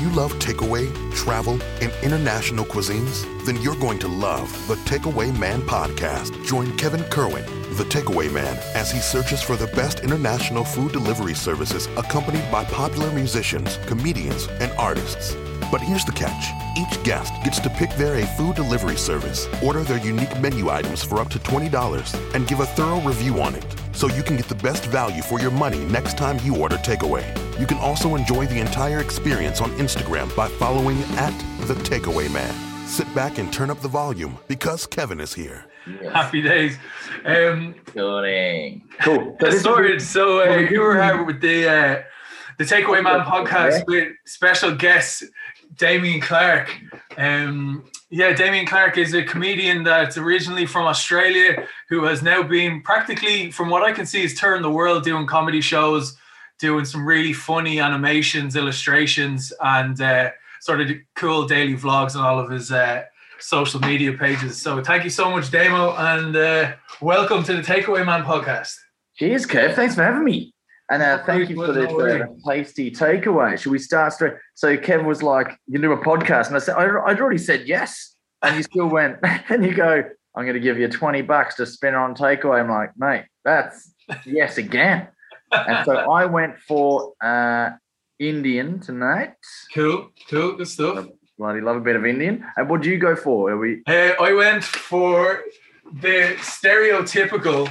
you love takeaway, travel, and international cuisines? Then you're going to love the Takeaway Man podcast. Join Kevin Kerwin, the Takeaway Man, as he searches for the best international food delivery services accompanied by popular musicians, comedians, and artists. But here's the catch. Each guest gets to pick their food delivery service, order their unique menu items for up to $20, and give a thorough review on it, so you can get the best value for your money next time you order takeaway. You can also enjoy the entire experience on Instagram by following @TheTakeawayMan. Sit back and turn up the volume because Kevin is here. Yes. Happy days. Cool. So you were here with the Takeaway Man podcast with special guest Damien Clark. Damien Clark is a comedian that's originally from Australia who has now been practically, from what I can see, has turned the world doing comedy shows, doing some really funny animations, illustrations, and sort of cool daily vlogs on all of his social media pages. So thank you so much, Damo, and welcome to the Takeaway Man podcast. Cheers, Kev. Thanks for having me. And thank you for this tasty takeaway. Should we start straight? So Kev was like, you do a podcast. And I said, I'd already said yes. And you still went, and you go, I'm going to give you $20 to spend on takeaway. I'm like, mate, that's yes again. And so I went for Indian tonight. Cool, good stuff. I bloody love a bit of Indian. And what do you go for? I went for the stereotypical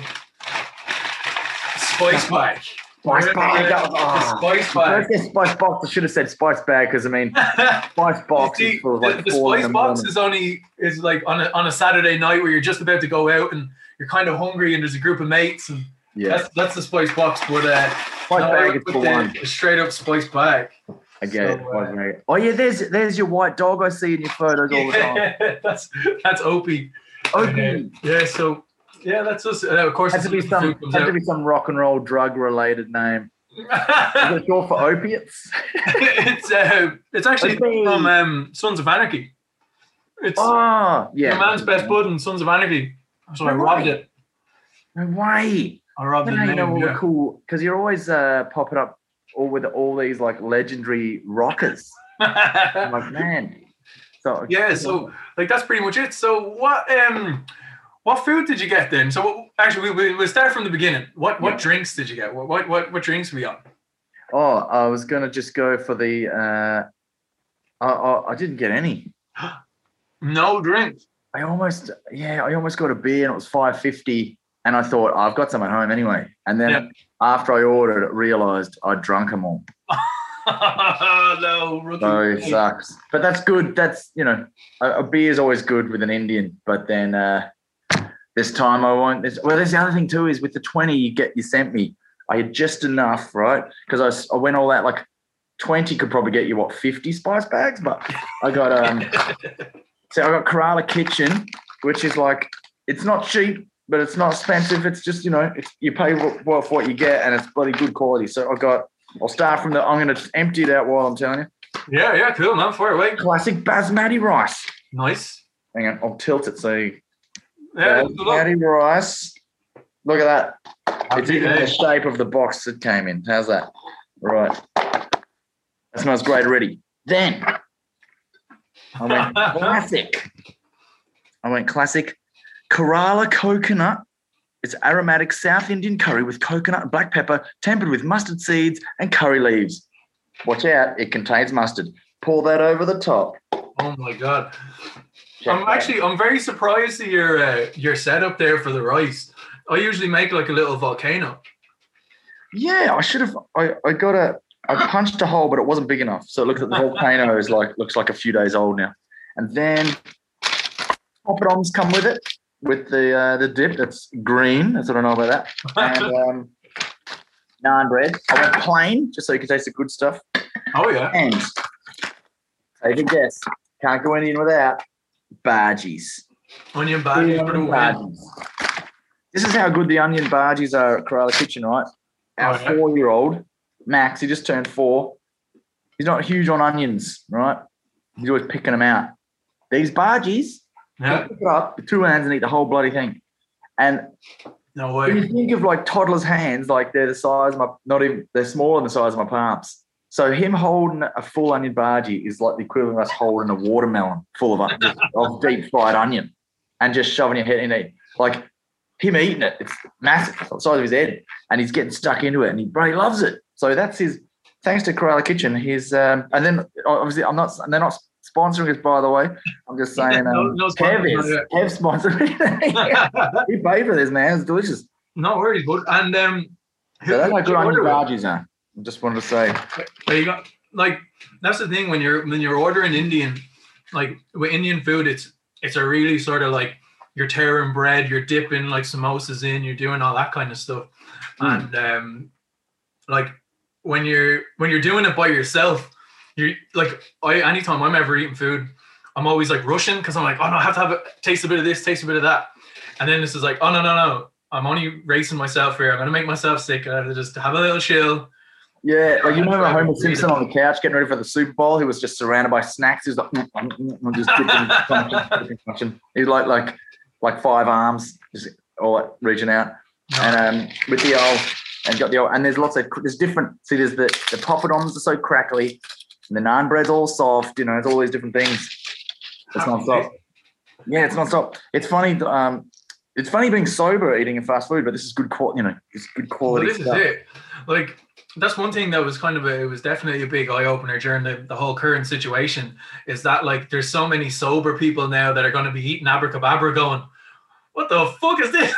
spice bag. Spice bag. Spice bag. Spice box. I should have said spice bag because I mean, spice box is for like the spice box is like on a Saturday night where you're just about to go out and you're kind of hungry and there's a group of mates and that's the spice box. But spice bag is for one. Straight up spice bag. I get it. Oh yeah, there's your white dog I see in your photos all the time. that's Opie. Opie. That's us. Of course, had to be some rock and roll drug related name. Is it short for opiates? It's actually from Sons of Anarchy. It's Your Man's Best Bud and Sons of Anarchy. So I robbed it. No way. I robbed the name. All the cool, because you're always popping up with all these like legendary rockers. I'm like, man. So like that's pretty much it. So what food did you get then? So actually, we'll start from the beginning. What drinks did you get? What drinks were you on? Oh, I was gonna just go for the. I didn't get any. No drinks. I almost got a beer and it was $5.50, and I thought I've got some at home anyway. And then after I ordered it, realised I'd drunk them all. No, so it sucks. But that's good. That's a beer is always good with an Indian. But then. This time I won't. There's the other thing too is with the 20 you sent me, I had just enough, right? Because I went all that, like 20 could probably get you 50 spice bags, but I got so I got Kerala Kitchen, which is like it's not cheap, but it's not expensive. It's just you pay for what you get, and it's bloody good quality. So I'll start from I'm going to empty it out while I'm telling you. Yeah, cool, man. Fire away. Classic basmati rice. Nice. Hang on, I'll tilt it so. Basmati rice. Look at that. It's even the shape of the box it came in. How's that? Right. That smells great already. Then I went classic. Kerala coconut. It's aromatic South Indian curry with coconut and black pepper, tempered with mustard seeds and curry leaves. Watch out, it contains mustard. Pour that over the top. Oh my God. I'm very surprised at your setup there for the rice. I usually make like a little volcano. Yeah, I should have. I punched a hole, but it wasn't big enough. So it looks like the volcano looks like a few days old now. And then poppadoms come with it, with the dip that's green. That's what I know about that. And naan bread. I went plain, just so you can taste the good stuff. Oh yeah. And take a guess. Can't go Indian without. Bhajis. Onion bhajis. This is how good the onion bhajis are at Kerala Kitchen, right? Our 4-year-old, Max, he just turned 4. He's not huge on onions, right? He's always picking them out. These bhajis, pick it up with 2 hands and eat the whole bloody thing. And no way. When you think of like toddlers' hands, like they're the size of they're smaller than the size of my palms. So him holding a full onion bhaji is like the equivalent of us holding a watermelon full of deep fried onion and just shoving your head in it. Like him eating it, it's massive, it's the size of his head, and he's getting stuck into it, and he loves it. So that's his. Thanks to Kerala Kitchen, his and then obviously they're not sponsoring us, by the way. I'm just saying, no Kev sponsored me. He paid for this, man. It's delicious. No worries, bud. And so that's like good onion bhajis, now. I just wanted to say. There you go. Like that's the thing when you're ordering Indian, like with Indian food, it's a really sort of like you're tearing bread, you're dipping like samosas in, you're doing all that kind of stuff, and like when you're doing it by yourself, you're like anytime I'm ever eating food, I'm always like rushing because I'm like, oh no, I have to have taste a bit of this, taste a bit of that, and then this is like, oh no. I'm only racing myself here. I'm going to make myself sick. I have to just have a little chill. Yeah, like you remember Homer Simpson on the couch getting ready for the Super Bowl? He was just surrounded by snacks. He was like, just dipping. He was like 5 arms, just all like reaching out. And with the old, and got the old, and there's different. See, there's the poppadoms are so crackly, and the naan bread's all soft. You know, it's all these different things. It's non-stop. Yeah, it's non-stop. It's funny. It's funny being sober eating a fast food, but this is good quality. You know, it's good quality well, this stuff. Is it. Like that's one thing that was kind of it was definitely a big eye opener during the whole current situation. Is that like there's so many sober people now that are going to be eating abracadabra, going, "What the fuck is this?"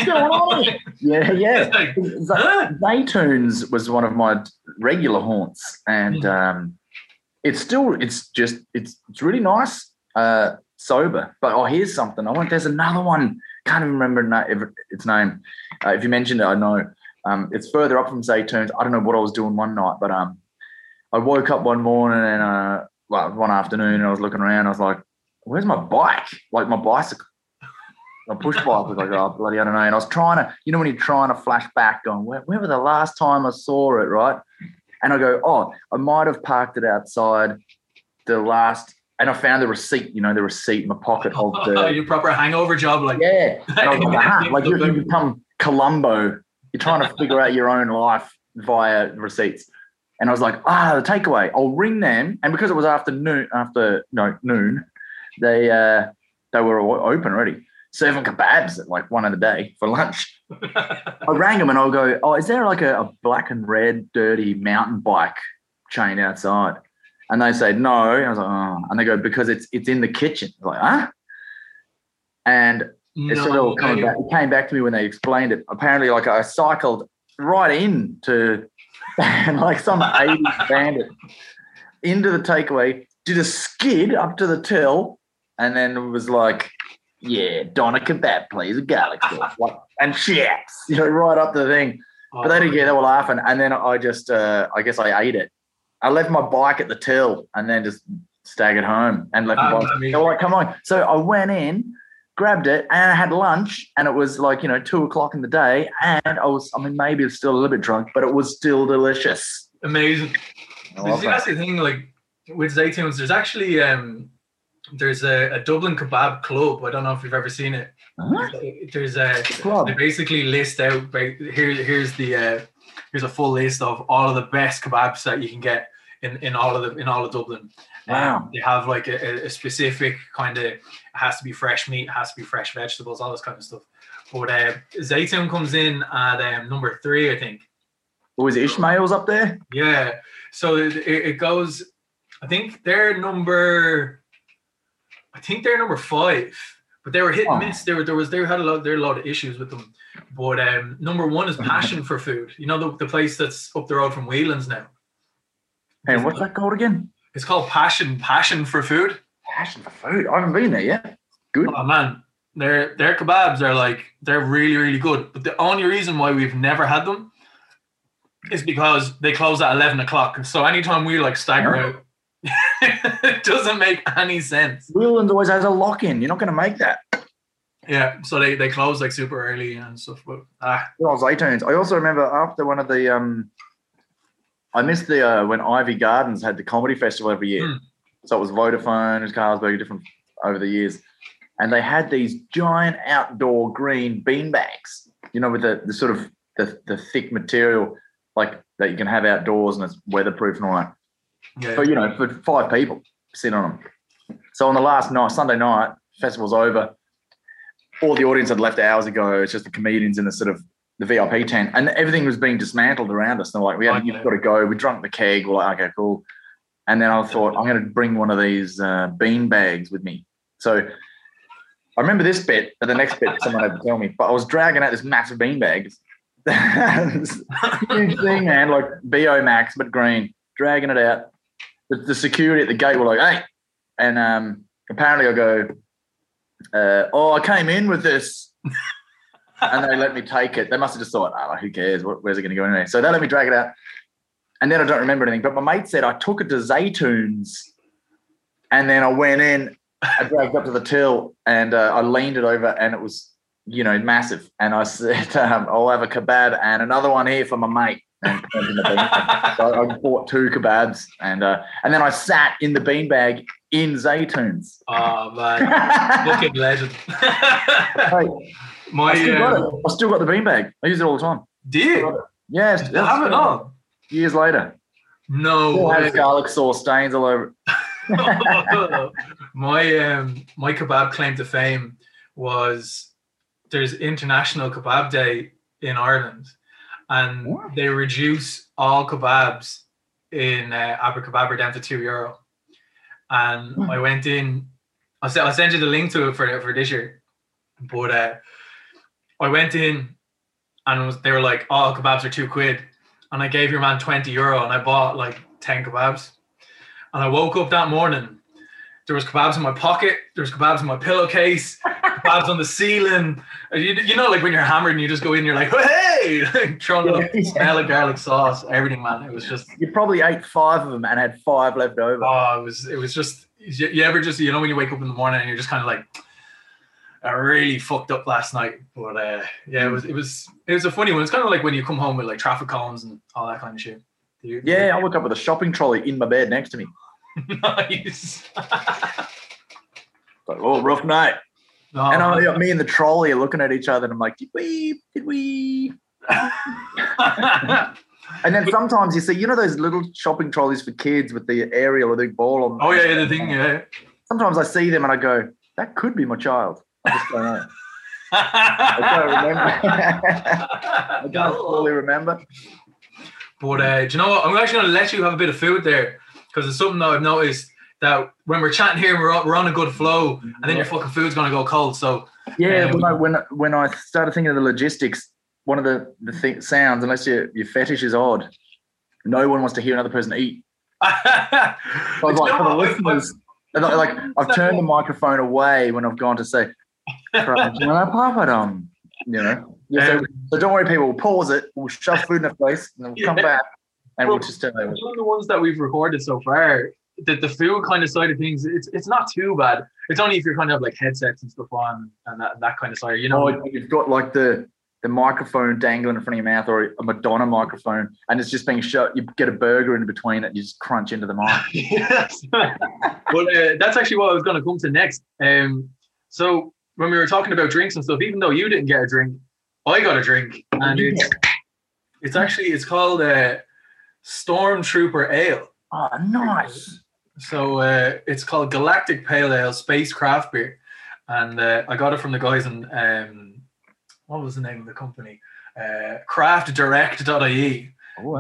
Yeah. Like, Zaytoons was one of my regular haunts, and it's really nice sober. But here's something. There's another one. Can't even remember its name. If you mentioned it, I know. It's further up from Zaytoons. I don't know what I was doing one night, but I woke up one morning and one afternoon, and I was looking around. I was like, "Where's my bike? Like my bicycle, my push bike." I was like, "Oh bloody, I don't know." And I was trying to, when you're trying to flash back, going, "Where was the last time I saw it?" Right? And I go, "Oh, I might have parked it outside the last." And I found the receipt, the receipt in my pocket of the... Your proper hangover job, like... Yeah. And I was like, like you become Columbo. You're trying to figure out your own life via receipts. And I was like, the takeaway. I'll ring them. And because it was noon, they were open already, serving kebabs at like 1 in the day for lunch. I rang them and I'll go, "Oh, is there like a black and red dirty mountain bike chain outside?" And they say, "No." And I was like, "Oh." And they go, "Because it's in the kitchen." I was like, "Huh?" And it came back to me when they explained it. Apparently, like I cycled right into like some 80s bandit into the takeaway, did a skid up to the till, and then it was like, "Yeah, Donna kebab, please, a garlic sauce." And shits, right up to the thing. But they didn't get it. They were laughing. And then I just, I guess I ate it. I left my bike at the till and then just staggered home and left my bike. They were like, "Come on." So I went in, grabbed it, and I had lunch, and it was like, 2:00 in the day, and maybe it's still a little bit drunk, but it was still delicious. Amazing. That's the thing, like with Zaytoons, there's actually there's a Dublin kebab club. I don't know if you've ever seen it. Huh? There's a club. They basically list out here's a full list of all of the best kebabs that you can get in all of Dublin. Wow. They have like a specific kind of, it has to be fresh meat, it has to be fresh vegetables, all this kind of stuff. But Zaytoon comes in at number 3, I think. Oh, is Ishmael's up there? Yeah. So it goes, I think they're number 5, but they were hit and miss. They had a lot of issues with them. But number 1 is Passion for Food. The place that's up the road from Whelan's now. And what's that called again? It's called Passion for Food. Passion for Food. I haven't been there yet. Good. Oh man, their kebabs are they're really, really good. But the only reason why we've never had them is because they close at 11 o'clock. So anytime we stagger out, it doesn't make any sense. Whelan's always has a lock-in. You're not going to make that. Yeah, so they close super early and stuff. But Zaytoons. I also remember after one of the I missed the when Ivy Gardens had the comedy festival every year. So it was Vodafone, it was Carlsberg, different over the years, and they had these giant outdoor green bean bags, with the sort of the thick material, like that you can have outdoors and it's weatherproof and all that. Yeah. But, you know, for 5 people, sit on them. So on the last night, Sunday night, festival's over. All the audience had left hours ago. It's just the comedians in the sort of the VIP tent, and everything was being dismantled around us. And they're like, you've got to go. We drunk the keg. We're like, okay, cool. And then I thought, I'm going to bring one of these bean bags with me. So I remember this bit, but the next bit someone had to tell me. But I was dragging out this massive bean bag. Huge thing, man, like BO Max, but green, dragging it out. The security at the gate were like, hey. And apparently I go, I came in with this. And they let me take it. They must have just thought, who cares? Where's it going to go anyway? So they let me drag it out. And then I don't remember anything. But my mate said I took it to Zaytoons. And then I went in, I dragged up to the till, and I leaned it over, and it was, you know, massive. And I said, I'll have a kebab and another one here for my mate. And so I bought 2 kebabs. And then I sat in the beanbag in Zaytoons. Oh, man. Fucking legend. Hey, I still got the beanbag. I use it all the time. Do you? Yes. I have it on. Years later. No still way. Has garlic sauce stains all over it. My kebab claim to fame was there's International Kebab Day in Ireland, and they reduce all kebabs in Abercababber down to €2. And I went in. I'll send you the link to it for this year. But I went in, and they were like, "Oh, kebabs are £2," and I gave your man €20, and I bought like 10 kebabs. And I woke up that morning. There was kebabs in my pocket. There was kebabs in my pillowcase. Kebabs on the ceiling. You know, like when you're hammered and you just go in, you're like, hey, throwing it up, smell of garlic sauce, everything, man. It was just. You probably ate 5 of them and had 5 left over. Oh, it was just. You ever just, you know, when you wake up in the morning and you're just kind of like, I really fucked up last night. But yeah, it was a funny one. It's kind of like when you come home with like traffic cones and all that kind of shit. I woke up with a shopping trolley in my bed next to me. Nice. Like, rough night. Oh, and me and the trolley are looking at each other, and I'm like, did we? And then sometimes you see, you know, those little shopping trolleys for kids with the aerial or the ball on. Oh yeah, the thing. Yeah. Sometimes I see them and I go, that could be my child. I just don't know. I don't remember. I can't fully remember. But do you know what? I'm actually going to let you have a bit of food there, because it's something that I've noticed that when we're chatting here, we're on a good flow, and then your fucking food's going to go cold. So yeah, when I started thinking of the logistics, one of the sounds, unless your fetish is odd, no one wants to hear another person eat. So for the listeners, like I've turned the microphone away when I've gone to say, papadum, you know. So don't worry, people. We'll pause it. We'll shove food in the face, and then we'll come back, and we'll just tell them. One of the ones that we've recorded so far, the food kind of side of things, it's not too bad. It's only if you're kind of like headsets and stuff on and that kind of side. You know, you've got like the microphone dangling in front of your mouth, or a Madonna microphone, and it's just being shut. You get a burger in between it, you just crunch into the mic. Yes. Well, that's actually what I was going to come to next. So when we were talking about drinks and stuff, even though you didn't get a drink, I got a drink, and it's called Stormtrooper Ale. Oh, nice. So it's called Galactic Pale Ale Space Craft Beer, and I got it from the guys in what was the name of the company? craftdirect.ie.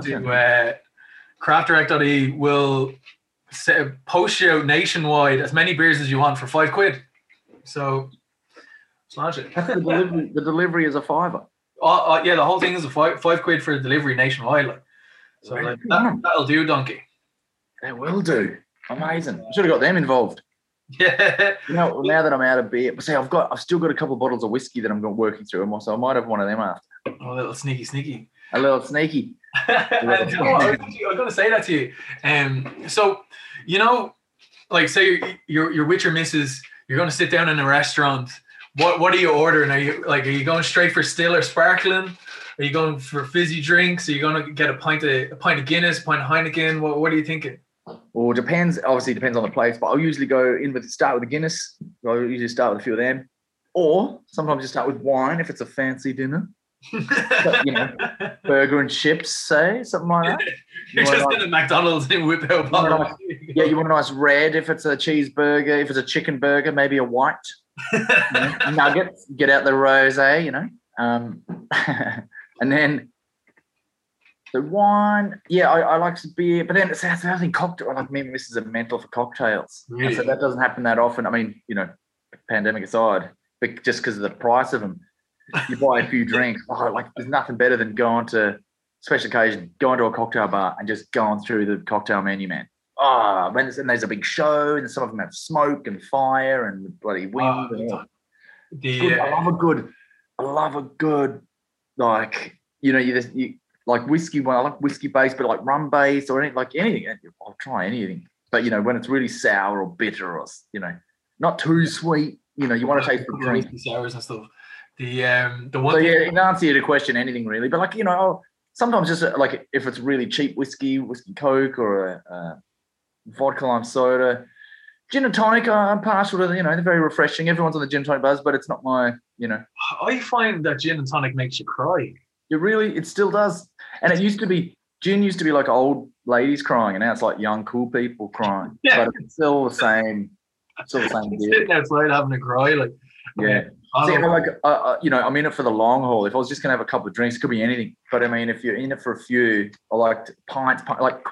Craftdirect.ie will post you out nationwide as many beers as you want for £5. So smash it. The delivery is a £5. Yeah, the whole thing is a £5 for delivery nationwide. Like. So like, that'll do, donkey. They will do. Amazing. I should have got them involved. Yeah. You know, now that I'm out of beer, but see, I've still got a couple of bottles of whiskey that I'm working through, so I might have one of them after. Oh, a little sneaky. A little sneaky. I was going to say that to you. So, you know, like say you're with your missus, you're going to sit down in a restaurant. What are you ordering? Are you going straight for still or sparkling? Are you going for fizzy drinks? Are you going to get a pint of Guinness, a pint of Heineken? What are you thinking? Well, it depends. Obviously, it depends on the place, but I'll usually start with a Guinness. I'll usually start with a few of them. Or sometimes you start with wine if it's a fancy dinner. But, burger and chips, say something like that. You're just in a McDonald's and whip out a bottle. Yeah, you want a nice red if it's a cheeseburger. If it's a chicken burger, maybe a white. Nuggets, get out the rosé, and then the wine. Yeah, I like some beer, but then that's the other thing. Cocktail. Like me, this is a mental for cocktails. Really? So that doesn't happen that often. I mean, pandemic aside, but just because of the price of them, you buy a few drinks. There's nothing better than going to special occasion, going to a cocktail bar and just going through the cocktail menu, man. And there's a big show, and some of them have smoke and fire and bloody wind. I love a good, like whiskey. Well, I like whiskey based, but like rum based or anything. I'll try anything. But when it's really sour or bitter or not too sweet. You want to taste the drink. Sours and stuff. The one. So in answer to your question, anything really. But sometimes just like if it's really cheap whiskey Coke or a vodka lime soda, gin and tonic. I'm partial to. They're very refreshing. Everyone's on the gin and tonic buzz, but it's not my. I find that gin and tonic makes you cry. It still does. And gin used to be like old ladies crying, and now it's like young cool people crying. Yeah. But it's still the same. Sitting outside having a cry, yeah. I'm in it for the long haul. If I was just gonna have a couple of drinks, it could be anything. But I mean, if you're in it for a few, I like pints,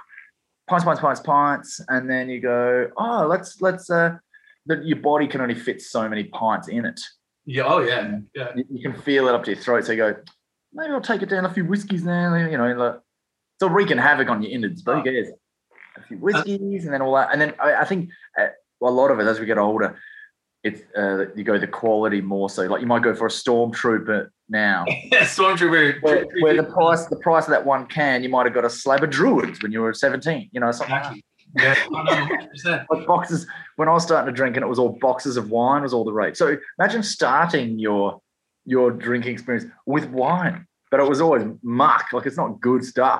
and then you go, let's. That your body can only fit so many pints in it. Yeah. Oh yeah. Yeah. You can feel it up to your throat. So you go, maybe I'll take it down a few whiskeys now. It's wreaking havoc on your innards, but who cares? A few whiskeys and then all that, and then I think. A lot of it, as we get older, it's you go the quality more so. Like you might go for a Stormtrooper now. Stormtrooper. Where the price of that one can, you might have got a slab of Druids when you were 17. Something exactly. Yeah, 100%. Like boxes. When I was starting to drink, and it was all boxes of wine was all the rate. So imagine starting your drinking experience with wine, but it was always muck. Like it's not good stuff.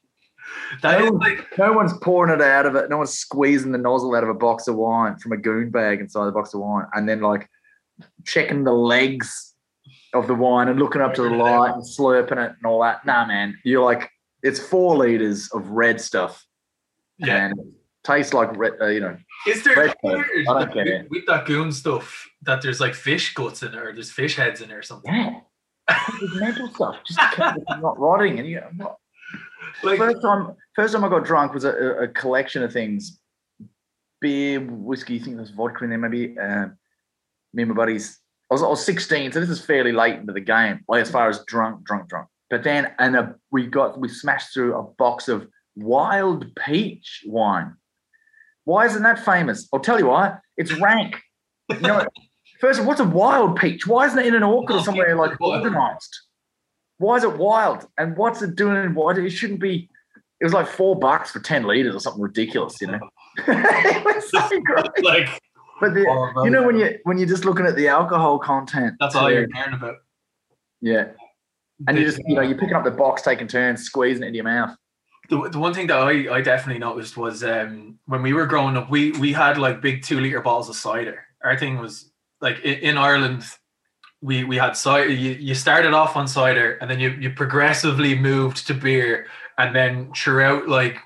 No one's pouring it out of it. No one's squeezing the nozzle out of a box of wine from a goon bag inside the box of wine, and then checking the legs of the wine and looking up to the light and slurping it and all that. Nah, man, you're it's 4 liters of red stuff, and it tastes like red. Is there I don't get it. With that goon stuff that there's fish guts in it or there's fish heads in it or something? Yeah, it's mental stuff. Just to keep it not rotting, and I'm not. First time I got drunk was a collection of things: beer, whiskey. I think there's vodka in there, maybe. Me and my buddies. I was 16, so this is fairly late into the game, as far as drunk. But then, we smashed through a box of Wild Peach wine. Why isn't that famous? I'll tell you why. It's rank. First of all, what's a Wild Peach? Why isn't it in an orchid or somewhere organised? Why is it wild? And what's it doing? It shouldn't be. It was like $4 for 10 liters or something ridiculous, It was so great. But when you're just looking at the alcohol content, that's all you're caring about. Yeah, and you just you're picking up the box, taking turns, squeezing it into your mouth. The one thing that I definitely noticed was when we were growing up, we had big 2-liter bottles of cider. Our thing was in Ireland. We had cider. You started off on cider, and then you progressively moved to beer, and then throughout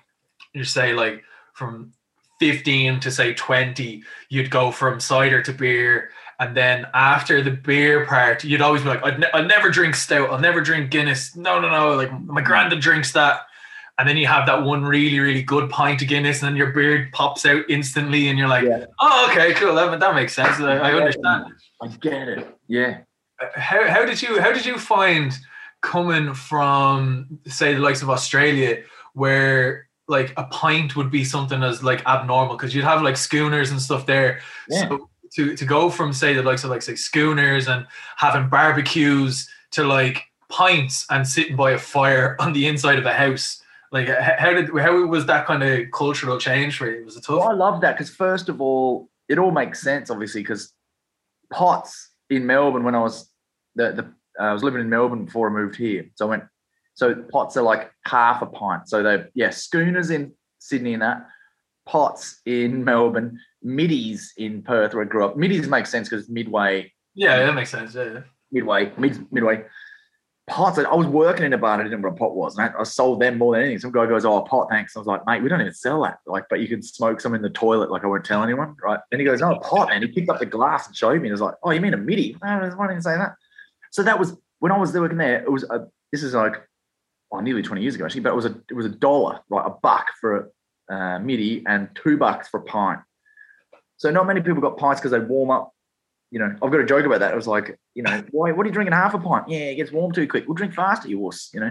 from 15 to say 20, you'd go from cider to beer, and then after the beer part, you'd always be like, I'll never drink stout, I'll never drink Guinness. No. My granddad drinks that, and then you have that one really really good pint of Guinness, and then your beard pops out instantly, and you're like, oh okay, cool, that makes sense. I understand. I get it. Yeah. How did you find coming from say the likes of Australia, where a pint would be something as abnormal, because you'd have schooners and stuff there. Yeah. So to go from say the likes of say schooners and having barbecues to pints and sitting by a fire on the inside of a house, how was that kind of cultural change for you? Was it tough? Well, I love that, because first of all, it all makes sense obviously, because pots in Melbourne when I was I was living in Melbourne before I moved here. So pots are half a pint. So schooners in Sydney and that, pots in Melbourne, middies in Perth where I grew up. Middies makes sense because it's midway. Yeah, that makes sense. Yeah. Midway. pots. I was working in a bar and I didn't know what a pot was. And I sold them more than anything. Some guy goes, "Oh, a pot, thanks." I was like, "Mate, we don't even sell that. Like, but you can smoke some in the toilet. Like, I won't tell anyone, right?" Then he goes, "Oh, a pot." And he picked up the glass and showed me. And I was like, "Oh, you mean a MIDI?" Why didn't you say that? So that was when I was working there. It was this is like nearly 20 years ago actually, but it was $1, right? $1 for a MIDI and $2 for a pint. So not many people got pints because they warm up. You know, I've got a joke about that. It was like, you know, why? What are you drinking half a pint? Yeah, it gets warm too quick. We'll drink faster, you wuss. You know.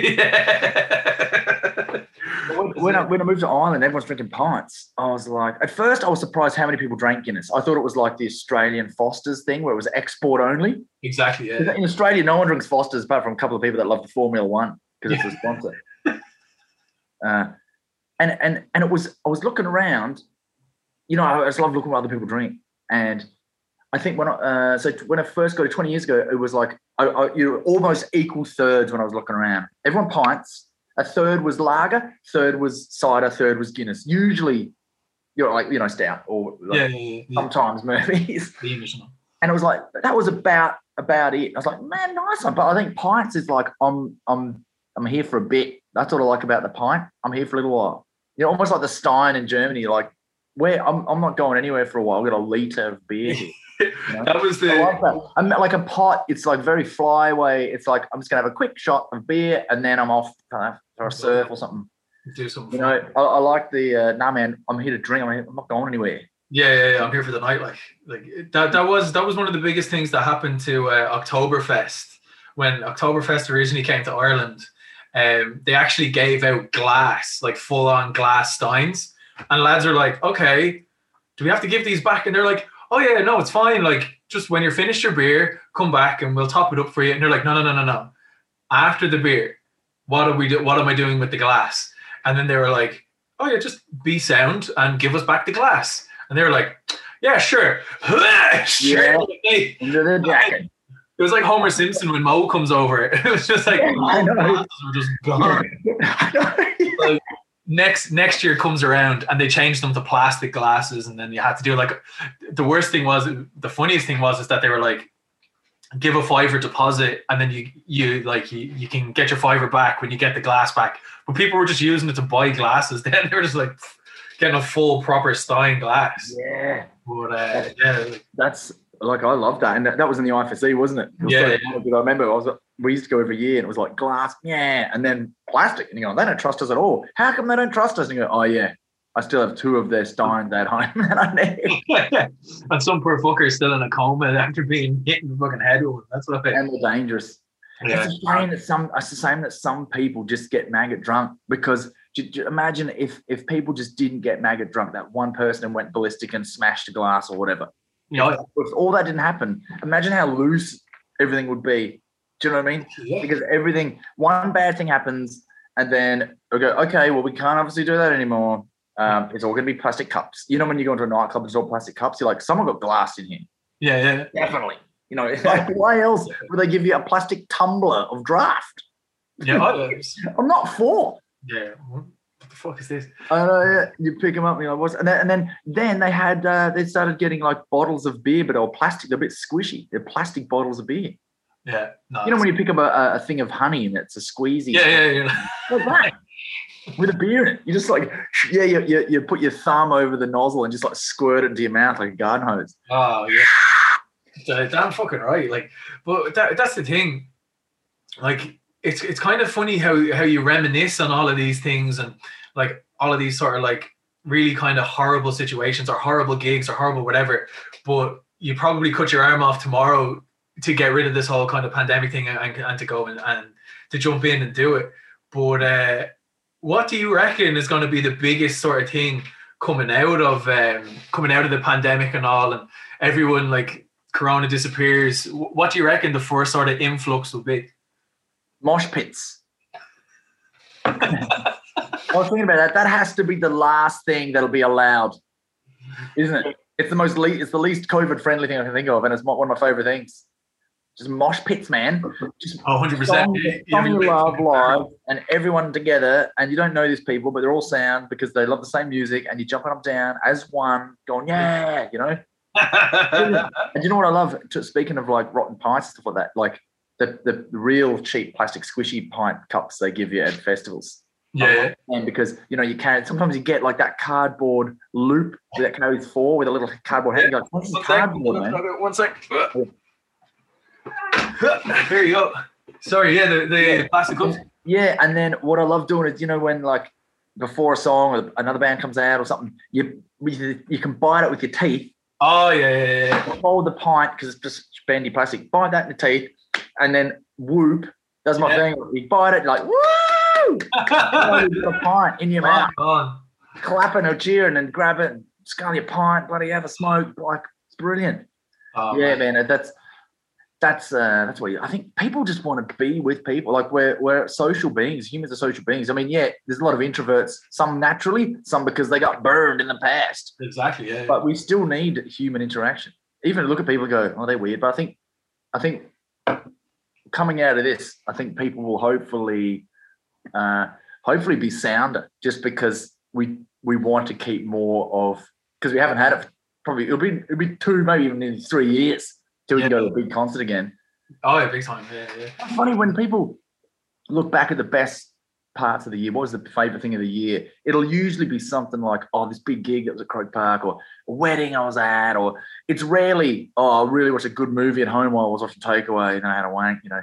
When I moved to Ireland, everyone's drinking pints. I was like, at first, I was surprised how many people drank Guinness. I thought it was like the Australian Foster's thing, where it was export only. Exactly. Yeah. In Australia, no one drinks Foster's apart from a couple of people that love the Formula One because it's a sponsor. And it was. I was looking around. You know, I just love looking what other people drink, and I think when I first got it 20 years ago, it was like you know, almost equal thirds when I was looking around. Everyone pints. A third was lager, third was cider, third was Guinness. Usually, stout or sometimes Murphy's. And it was like that was about it. I was like, man, nice one. But I think pints is like I'm here for a bit. That's what I like about the pint. I'm here for a little while. You know, almost like the Stein in Germany. Like where I'm not going anywhere for a while. I've got a litre of beer here. You know? That was the. I like that. I'm like a pot. It's like very flyaway. It's like I'm just gonna have a quick shot of beer and then I'm off for a surf or something. Do something. You know, I like the nah, man. I'm here to drink. I'm not going anywhere. Yeah. I'm here for the night. Like that was one of the biggest things that happened to Oktoberfest when Oktoberfest originally came to Ireland. They actually gave out glass, like full on glass steins, and lads are like, okay, do we have to give these back? And they're like, oh yeah, no, it's fine. Like, just when you're finished your beer, come back and we'll top it up for you. And they're like, no. After the beer, what am I doing with the glass? And then they were like, oh yeah, just be sound and give us back the glass. And they were like, yeah, sure. Sure. Under the jacket. It was like Homer Simpson when Mo comes over. It was just like all the glasses were just gone. Like, next year comes around and they changed them to plastic glasses, and then you had to do like the funniest thing was that they were like, give a $5 deposit and then you can get your $5 back when you get the glass back. But people were just using it to buy glasses. Then they were just like getting a full proper Stein glass. Yeah. But that's like, I love that. And that was in the IFSC, wasn't it? Yeah. I remember we used to go every year and it was like glass, yeah, and then plastic. And you go, they don't trust us at all. How come they don't trust us? And you go, oh yeah, I still have 2 of their Steins at home that I need. And some poor fucker is still in a coma after being hit in the fucking head with them. That's what and they're dangerous. Yeah. It's a shame that some people just get maggot drunk, because imagine if people just didn't get maggot drunk, that one person went ballistic and smashed a glass or whatever. Yeah. If all that didn't happen, imagine how loose everything would be. Do you know what I mean? Yeah. Because one bad thing happens, and then we go, okay, well, we can't obviously do that anymore. It's all going to be plastic cups. You know, when you go into a nightclub, it's all plastic cups. You're like, someone got glass in here. Yeah. Definitely. You know, like, why else would they give you a plastic tumbler of draft? Yeah, I'm not for. Yeah. What the fuck is this? You pick them up, you know, and then they had they started getting like bottles of beer, but they were plastic. They're a bit squishy. They're plastic bottles of beer. Yeah. You know when you pick up a thing of honey and it's a squeezy. Yeah. Like that. With a beer in it. You just like, you put your thumb over the nozzle and just like squirt it into your mouth like a garden hose. Oh yeah. Damn fucking right. Like, but that's the thing. Like, it's kind of funny how you reminisce on all of these things and like all of these sort of like really kind of horrible situations or horrible gigs or horrible whatever. But you probably cut your arm off tomorrow to get rid of this whole kind of pandemic thing and to go and to jump in and do it. But what do you reckon is going to be the biggest sort of thing coming out of the pandemic and all, and everyone like Corona disappears? What do you reckon the first sort of influx will be? Mosh pits. I was thinking about that. That has to be the last thing that'll be allowed, isn't it? It's the least COVID friendly thing I can think of, and it's one of my favorite things. Just mosh pits, man. Just 100%. Song you love live, and everyone together, and you don't know these people, but they're all sound because they love the same music, and you're jumping up and down as one, going, yeah, you know. And you know what I love? Speaking of like rotten pints and stuff like that, like the real cheap plastic squishy pint cups they give you at festivals. Yeah. And because, you know, you can't, sometimes you get like that cardboard loop that carries 4 with a little cardboard head. You're like, what's this cardboard, man? 1 sec. There you go. Sorry, the plastic cups. Yeah, and then what I love doing is, you know, when like before a song or another band comes out or something, you can bite it with your teeth. Oh, yeah. Hold the pint because it's just bendy plastic. Bite that in the teeth and then whoop. Does my thing. You bite it like, woo! You've got a pint in your mouth. Clapping or cheering and grab it and scull your pint, bloody have a smoke. Like, it's brilliant. Oh, yeah, man. That's what I think people just want to be with people. Like we're social beings. Humans are social beings. I mean, yeah, there's a lot of introverts, some naturally, some because they got burned in the past. Exactly, yeah. But we still need human interaction. Even look at people and go, oh, they're weird. But I think coming out of this, I think people will hopefully be sounder just because we want to keep more of, because we haven't had it probably it'll be 2, maybe even in 3 years till we can go to a big concert again. Oh, yeah, big time. Yeah. It's funny when people look back at the best parts of the year. What was the favourite thing of the year? It'll usually be something like, oh, this big gig that was at Croke Park, or a wedding I was at, or it's rarely, oh, I really watched a good movie at home while I was watching Takeaway and I had a wank, you know.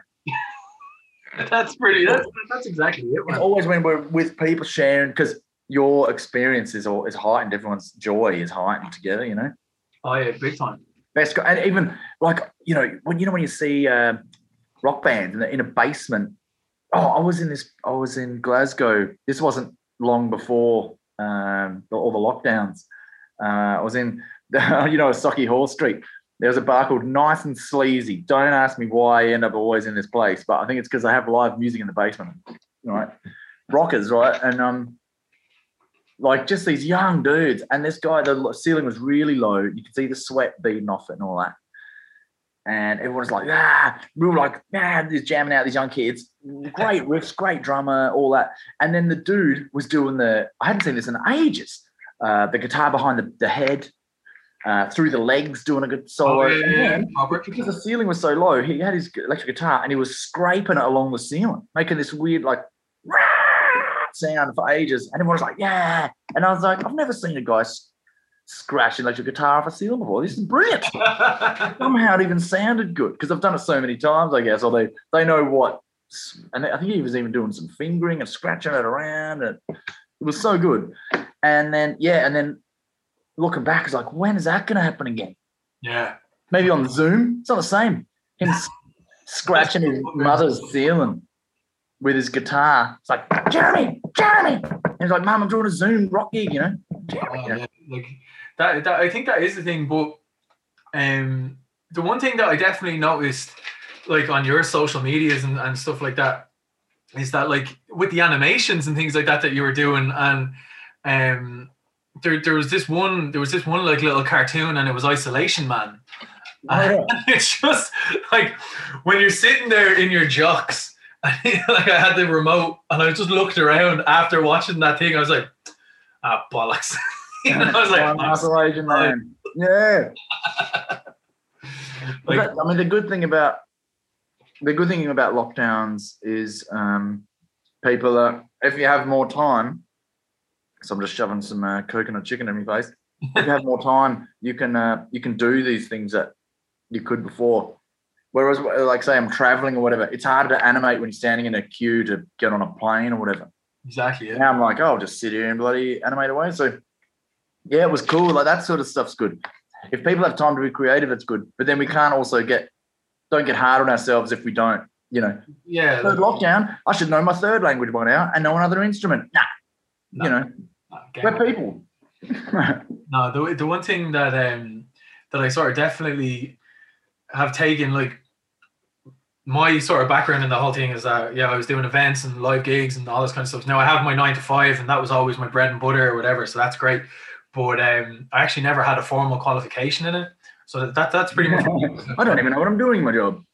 That's exactly it, man. It's always when we're with people sharing, because your experience is heightened. Everyone's joy is heightened together, you know. Oh yeah, big time. Best, and even like, you know when you see rock bands in a basement. Oh, I was in Glasgow. This wasn't long before all the lockdowns. I was in Socky Hall Street. There was a bar called Nice and Sleazy. Don't ask me why I end up always in this place, but I think it's because I have live music in the basement, right? Rockers, right? And like just these young dudes. And this guy, the ceiling was really low. You could see the sweat beading off it and all that. And everyone's like, we were like, just jamming out, these young kids. Great riffs, great drummer, all that. And then the dude was doing I hadn't seen this in ages. The guitar behind the head. Through the legs, doing a good solo. Because the ceiling was so low, he had his electric guitar and he was scraping it along the ceiling, making this weird like sound for ages. And everyone was like, yeah. And I was like, I've never seen a guy scratch an electric guitar off a ceiling before. This is brilliant. Somehow it even sounded good because I've done it so many times, I guess. Or they know what. And I think he was even doing some fingering and scratching it around. And it was so good. And then looking back, it's like, when is that going to happen again? Yeah. Maybe on Zoom. It's not the same. Him scratching his mother's ceiling with his guitar. It's like, Jeremy. And he's like, Mum, I'm doing a Zoom rock gig, you know. Yeah. Like that. I think that is the thing. But the one thing that I definitely noticed, like on your social medias and stuff like that, is that like with the animations and things like that you were doing, and there was this one like little cartoon, and it was Isolation Man. And it's just like when you're sitting there in your jocks, and like I had the remote and I just looked around after watching that thing. I was like, bollocks. I was like, Isolation Man. Yeah. Like, I mean, the good thing about lockdowns is people are, if you have more time. So I'm just shoving some coconut chicken in my face. If you have more time, you can do these things that you could before. Whereas, like, say I'm traveling or whatever, it's harder to animate when you're standing in a queue to get on a plane or whatever. Exactly. Yeah. Now I'm like, I'll just sit here and bloody animate away. So, yeah, it was cool. Like that sort of stuff's good. If people have time to be creative, it's good. But then we can't also don't get hard on ourselves if we don't. You know. Yeah. Third lockdown, I should know my third language by now and know another instrument. Nah. You know. We're people. No, the one thing that I sort of definitely have taken, like my sort of background in the whole thing is that I was doing events and live gigs and all this kind of stuff. Now I have my 9 to 5 and that was always my bread and butter or whatever, so that's great. But I actually never had a formal qualification in it, so that's pretty much. I don't even know what I'm doing in my job.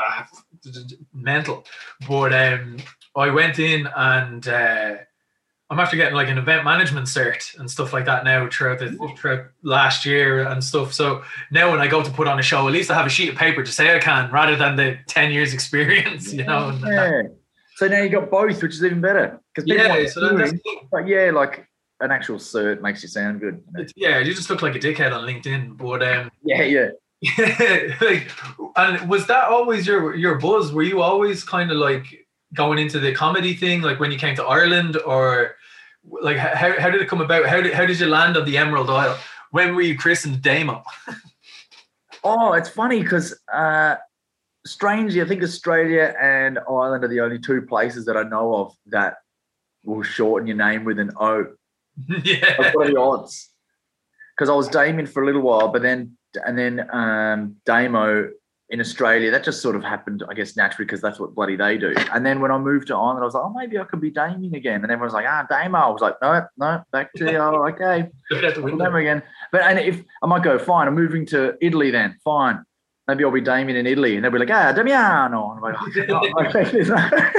Mental. But I went in and I'm after getting like an event management cert and stuff like that now throughout last year and stuff. So now when I go to put on a show, at least I have a sheet of paper to say I can, rather than the 10 years experience, you know. Yeah. So now you got both, which is even better. Yeah. So that's but yeah, like an actual cert makes you sound good. You know? Yeah, you just look like a dickhead on LinkedIn. But yeah. like, and was that always your buzz? Were you always kind of like going into the comedy thing, like when you came to Ireland, or like how did it come about? How did you land on the Emerald Isle? When were you christened Damo? Oh, it's funny because strangely, I think Australia and Ireland are the only two places that I know of that will shorten your name with an O. Yeah. What are the odds? Because I was Damien for a little while, but then Damo in Australia, that just sort of happened, I guess, naturally, because that's what bloody they do. And then when I moved to Ireland, I was like, oh, maybe I could be Damien again. And everyone was like, Damo. I was like, no, back to okay. Never again. But and if I might go, fine, I'm moving to Italy then, fine. Maybe I'll be Damien in Italy. And they'll be like, Damiano. And I'm like,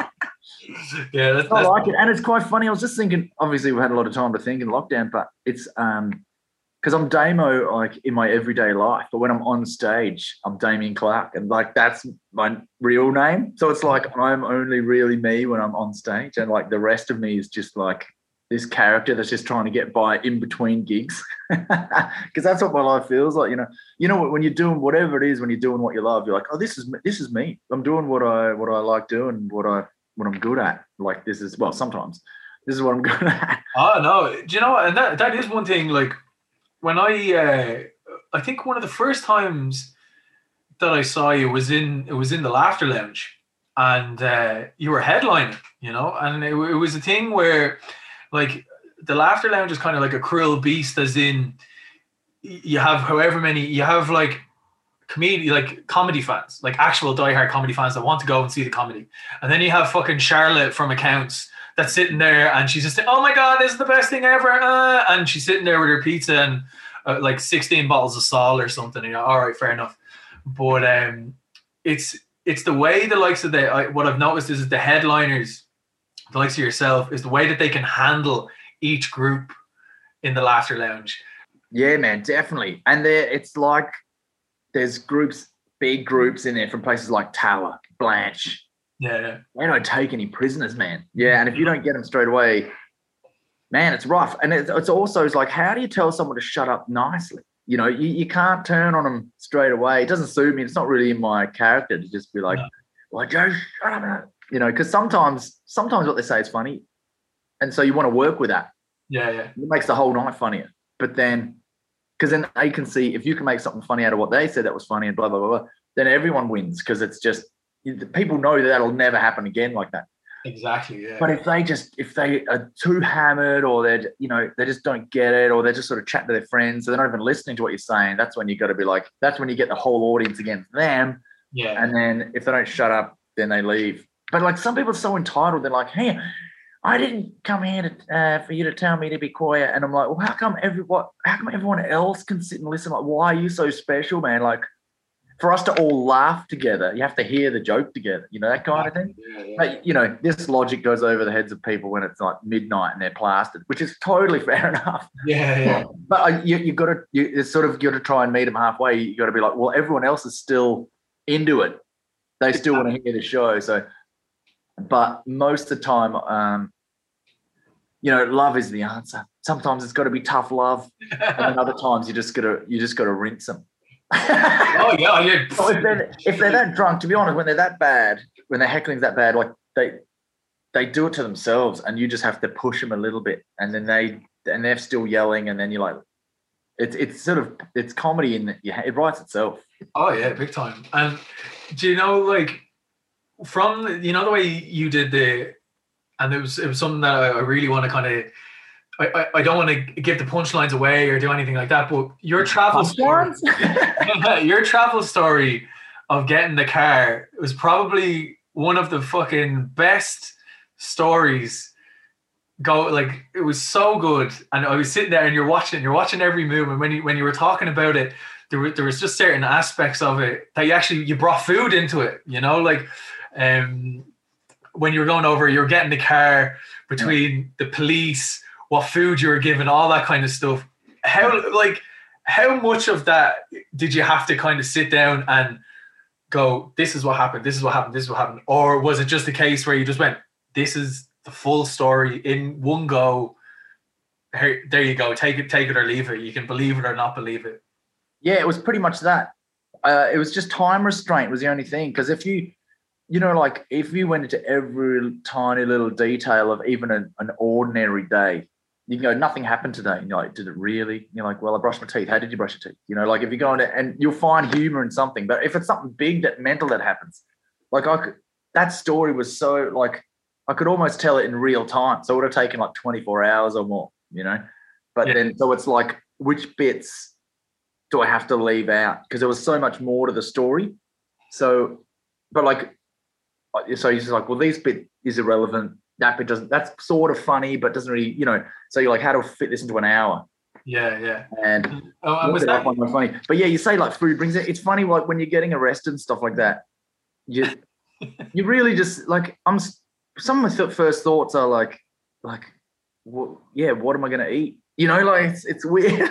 yeah, that's I like it. And it's quite funny. I was just thinking, obviously we've had a lot of time to think in lockdown, but it's because I'm Damo like in my everyday life, but when I'm on stage, I'm Damien Clark, and like that's my real name. So it's like I'm only really me when I'm on stage, and like the rest of me is just like this character that's just trying to get by in between gigs, because that's what my life feels like. You know when you're doing whatever it is, when you're doing what you love, you're like, oh, this is me. I'm doing what I like doing, what I'm good at. Like sometimes this is what I'm good at. Oh no, do you know what? And that is one thing. Like when I think one of the first times that I saw you was in the Laughter Lounge, and you were headlining, you know, and it was a thing where like the Laughter Lounge is kind of like a cruel beast, as in you have like comedy fans, like actual diehard comedy fans that want to go and see the comedy, and then you have fucking Charlotte from accounts that's sitting there, and she's just like, oh my god, this is the best thing ever, and she's sitting there with her pizza and like 16 bottles of Sol or something. You know, all right, fair enough. But it's the way the likes of what I've noticed is the headliners, the likes of yourself, is the way that they can handle each group in the Laughter Lounge. Yeah, man, definitely. And it's like there's big groups in there from places like Tower, Blanche. Yeah. They don't take any prisoners, man. Yeah, and if you don't get them straight away, man, it's rough. And it's also like, how do you tell someone to shut up nicely? You know, you can't turn on them straight away. It doesn't suit me. It's not really in my character to just be like, well, Joe, shut up. You know, because sometimes what they say is funny. And so you want to work with that. Yeah. It makes the whole night funnier. But then, because then they can see if you can make something funny out of what they said that was funny and blah, blah, blah, blah, then everyone wins, because it's just, people know that'll never happen again like that. Exactly, yeah. But if they are too hammered, or they just don't get it, or they're just sort of chatting to their friends, so they're not even listening to what you're saying, that's when you got to be like, that's when you get the whole audience against them. Yeah. And then if they don't shut up, then they leave. But like some people are so entitled, they're like, hey, I didn't come here for you to tell me to be quiet. And I'm like, well, how come everyone else can sit and listen? Like, why are you so special, man? Like, for us to all laugh together, you have to hear the joke together, you know, that kind of thing. Yeah. But, you know, this logic goes over the heads of people when it's like midnight and they're plastered, which is totally fair enough. Yeah. But you got to try and meet them halfway. You got to be like, well, everyone else is still into it. They still want to hear the show. So, but most of the time, you know, love is the answer. Sometimes it's got to be tough love, and then other times you just got to rinse them. Oh yeah. So if they're that drunk, to be honest, when they're that bad, when their heckling's that bad, like they do it to themselves, and you just have to push them a little bit, and then they're still yelling, and then you're like, it's comedy it writes itself. Oh yeah, big time. And do you know, like, from, you know, the way you did and it was something that I really want to kind of, I don't want to give the punchlines away or do anything like that, but your travel story, your travel story of getting the car was probably one of the fucking best stories. It was so good, and I was sitting there, and you're watching every move, and when you were talking about it, there was just certain aspects of it that you brought food into it, you know, like, when you were going over, you were getting the car between the police, what food you were given, all that kind of stuff. How much of that did you have to kind of sit down and go, this is what happened, this is what happened, this is what happened? Or was it just a case where you just went, this is the full story in one go? Here, there you go, take it or leave it. You can believe it or not believe it. Yeah, it was pretty much that. It was just time restraint was the only thing. Because if you went into every tiny little detail of even an ordinary day, you can go, nothing happened today. And you're like, did it really? You're like, well, I brushed my teeth. How did you brush your teeth? You know, like if you go on it, and you'll find humor in something. But if it's something big, mental that happens, like that story was so, like, I could almost tell it in real time. So it would have taken like 24 hours or more, you know. But then, so it's like, which bits do I have to leave out? Because there was so much more to the story. So, but like, so you're just like, well, this bit is irrelevant. That bit doesn't, that's sort of funny, but doesn't really, you know. So you're like, how do I fit this into an hour? Yeah. And was that funny? But yeah, you say like food brings it. It's funny, like when you're getting arrested and stuff like that. You really just like, some of my first thoughts are like, what am I going to eat? You know, like it's weird.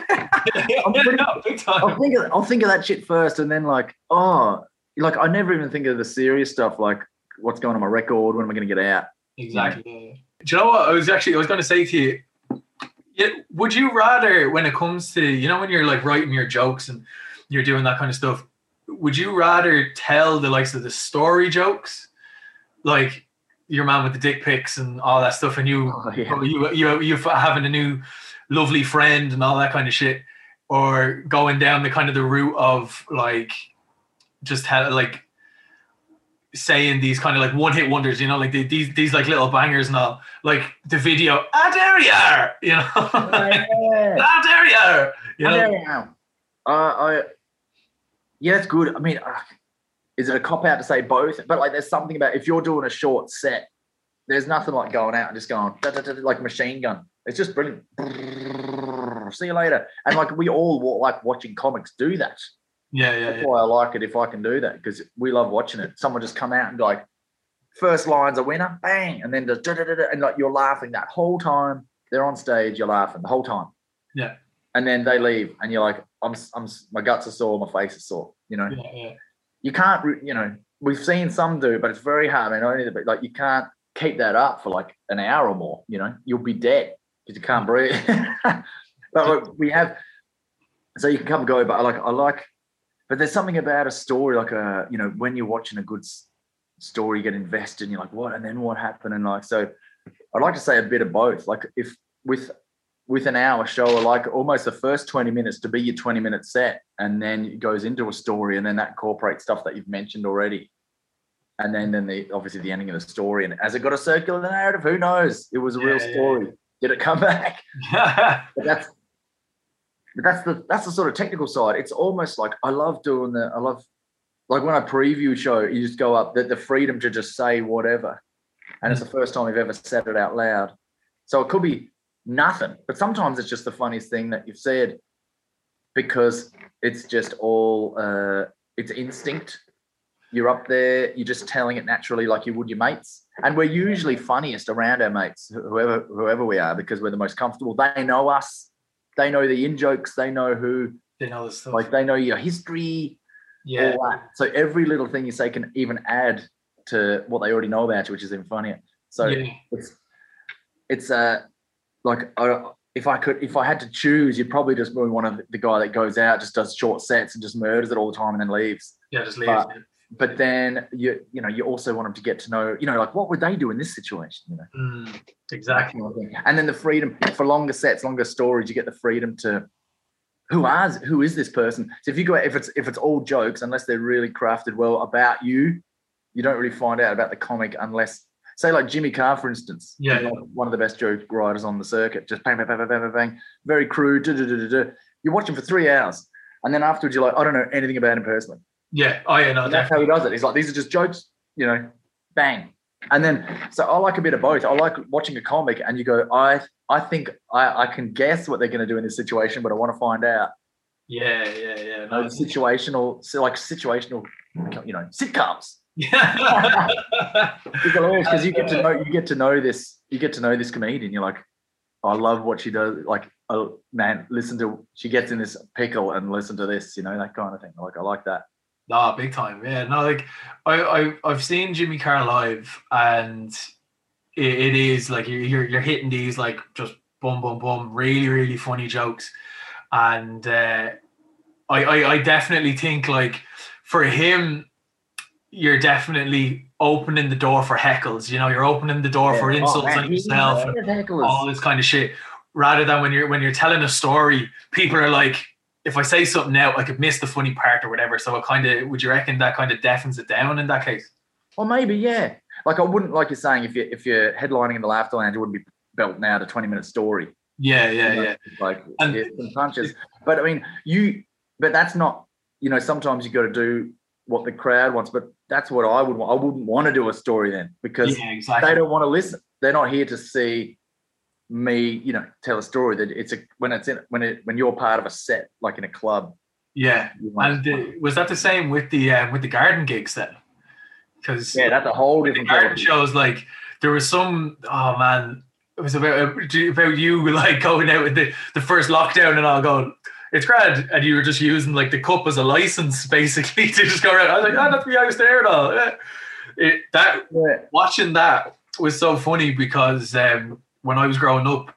I'll think of that shit first, and then like I never even think of the serious stuff, like what's going on my record, when am I going to get out? Exactly. Yeah. Do you know what I was going to say to you? Yeah, would you rather, when it comes to, you know, when you're like writing your jokes and you're doing that kind of stuff, would you rather tell the likes of the story jokes, like your man with the dick pics and all that stuff, and you having a new lovely friend and all that kind of shit, or going down the kind of the route of like just like saying these kind of like one hit wonders, you know, like these like little bangers and all, like the video, "Ah, there you are," you know, "Ah, there you are," you know. Yeah, it's good. I mean, is it a cop out to say both? But like, there's something about, if you're doing a short set, there's nothing like going out and just going like machine gun. It's just brilliant. See you later. And like, we all like watching comics do that. That's why I like it if I can do that, because we love watching it. Someone just come out and like, first line's a winner, bang, and then just and like you're laughing that whole time. They're on stage, you're laughing the whole time. Yeah. And then they leave, and you're like, I'm my guts are sore, my face is sore. You know. Yeah. You can't, you know. We've seen some do, but it's very hard. I mean, like you can't keep that up for like an hour or more. You know, you'll be dead because you can't breathe. But like, we have, so you can come and go. But I like. But there's something about a story, like you know, when you're watching a good story, you get invested and you're like, what? And then what happened? And like, so I'd like to say a bit of both. Like if with an hour show, I like almost the first 20 minutes to be your 20-minute set, and then it goes into a story, and then that incorporates stuff that you've mentioned already. And then obviously the ending of the story. And has it got a circular narrative? Who knows? It was a real story. Yeah. Did it come back? But that's the sort of technical side. It's almost like I love like when I preview a show, you just go up, the freedom to just say whatever. And it's the first time you've ever said it out loud. So it could be nothing, but sometimes it's just the funniest thing that you've said, because it's just all, it's instinct. You're up there, you're just telling it naturally like you would your mates. And we're usually funniest around our mates, whoever we are, because we're the most comfortable. They know us. They know the in-jokes. They know who. They know the stuff. Like, they know your history. Yeah. All that. So every little thing you say can even add to what they already know about you, which is even funnier. So it's like, if I had to choose, you'd probably just be one of the guy that goes out, just does short sets and just murders it all the time and then leaves. Yeah, just leaves. But then you also want them to get to know, like, what would they do in this situation? Exactly. And then the freedom for longer sets, longer stories, you get the freedom to who is this person? So if you go, if it's all jokes, unless they're really crafted well about you, you don't really find out about the comic unless, say, like Jimmy Carr, for instance. Yeah. One of the best joke writers on the circuit. Just bang, bang, bang, bang, bang, bang, very crude. You watch him for 3 hours, and then afterwards you're like, I don't know anything about him personally. Yeah. Oh, yeah, no, that's how he does it. He's like, these are just jokes, bang. And then, so I like a bit of both. I like watching a comic and you go, I think I can guess what they're going to do in this situation, but I want to find out. Yeah. No, situational, sitcoms. Yeah. It's hilarious because you get to know this comedian. You're like, I love what she does. Like, oh man, she gets in this pickle and listen to this, that kind of thing. Like, I like that. No, big time. Yeah, no, like I've seen Jimmy Carr live, and it is like you're hitting these like just boom, boom, boom, really, really funny jokes, and I definitely think like for him, you're definitely opening the door for heckles. You're opening the door for insults on yourself and all this kind of shit. Rather than when you're telling a story, people are like, if I say something now, I could miss the funny part or whatever. So would you reckon that kind of deafens it down in that case? Well, maybe, yeah. Like, I wouldn't, like you're saying, if you're headlining in the Laughter Lounge, it wouldn't be belting out a 20-minute story. Yeah. Like, some punches. But I mean, but that's not, sometimes you got to do what the crowd wants, but that's what I would want. I wouldn't want to do a story then, because they don't want to listen. They're not here to see me, tell a story. That when you're part of a set, like in a club. Yeah. And was that the same with the garden gigs then? Because that's a whole different garden shows. Like, there was some, oh man, it was about you like going out with the first lockdown and all going, it's grand, and you were just using like the cup as a license basically to just go around. I was like, that's me, I was there and all. Watching that was so funny because when I was growing up,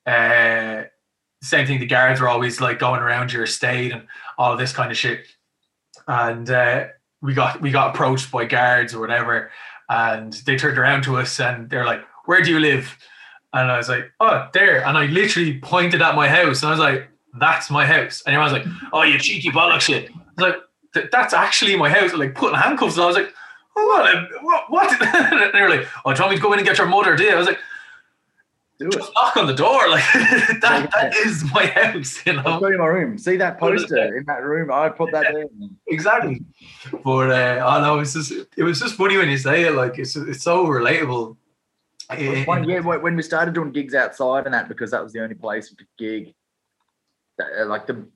same thing, the guards were always like going around your estate and all this kind of shit, and we got approached by guards or whatever, and they turned around to us and they're like, where do you live? And I was like, oh, there. And I literally pointed at my house and I was like, that's my house. And everyone's like, oh, you cheeky bollock shit. I was like, that's actually my house. Like, putting handcuffs. And I was like, oh, what? And they were like, oh, do you want me to go in and get your mother? I was like, just knock on the door. Like, that is my house, I'll go in my room. See that poster in that room? I put that there. Exactly. But I know it was just funny when you say it. Like, it's so relatable. Funny, when we started doing gigs outside and that, because that was the only place we could gig. Like the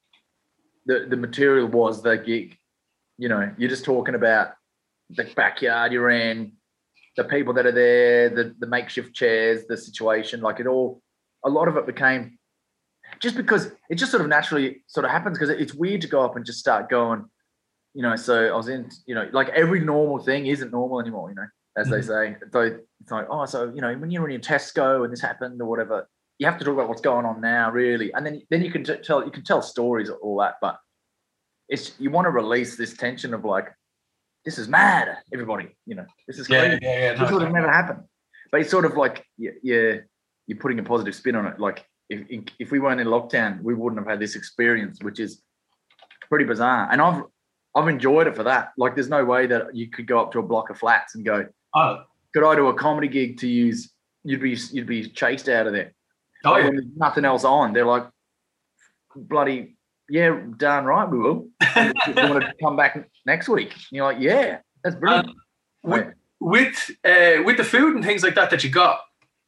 material was the gig. You're just talking about the backyard you're in, the people that are there, the makeshift chairs, the situation. Like, a lot of it became, just because it just sort of naturally sort of happens, because it's weird to go up and just start going, so I was in, like, every normal thing isn't normal anymore, as they say. So it's like, oh, so, when you're in Tesco and this happened or whatever, you have to talk about what's going on now, really. And then you can tell stories, all that, but you want to release this tension of like, this is mad, everybody, this is crazy. This would have never happened. But it's sort of like you're putting a positive spin on it. Like, if we weren't in lockdown, we wouldn't have had this experience, which is pretty bizarre. And I've enjoyed it for that. Like, there's no way that you could go up to a block of flats and go, oh, could I do a comedy gig to use? You'd be chased out of there. Oh, yeah. When there's nothing else on, they're like, bloody, yeah, darn right, we will. You want to come back next week? And you're like, yeah, that's brilliant. With the food and things like that you got,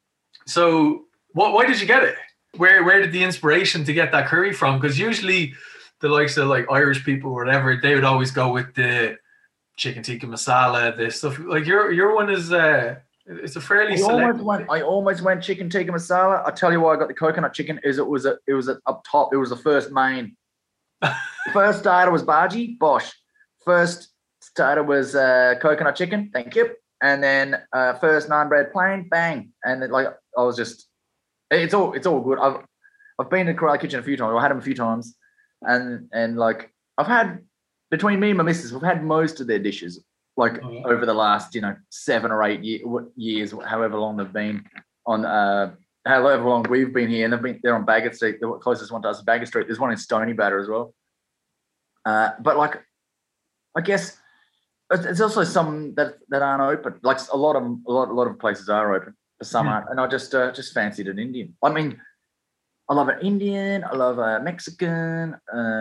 so why did you get it? Where did the inspiration to get that curry from? Because usually the likes of like Irish people or whatever, they would always go with the chicken tikka masala, this stuff. Like, your one is it's a fairly I almost went chicken tikka masala. I tell you why I got the coconut chicken is it was up top. It was the first main. First starter was bhaji, bosh. First starter was coconut chicken, thank you. And then first naan bread plain, bang. And then, like, I was just, it's all good. I've been to Karate Kitchen a few times. I had them a few times, and like, I've had, between me and my missus, we've had most of their dishes. Like, over the last, 7 or 8 years, however long they've been on, however long we've been here, and they're on Bagot Street. The closest one to us is Bagot Street. There's one in Stony Batter as well. But like, I guess there's also some that aren't open. Like, a lot of places are open, but some aren't. And I just fancied an Indian. I mean, I love an Indian. I love a Mexican,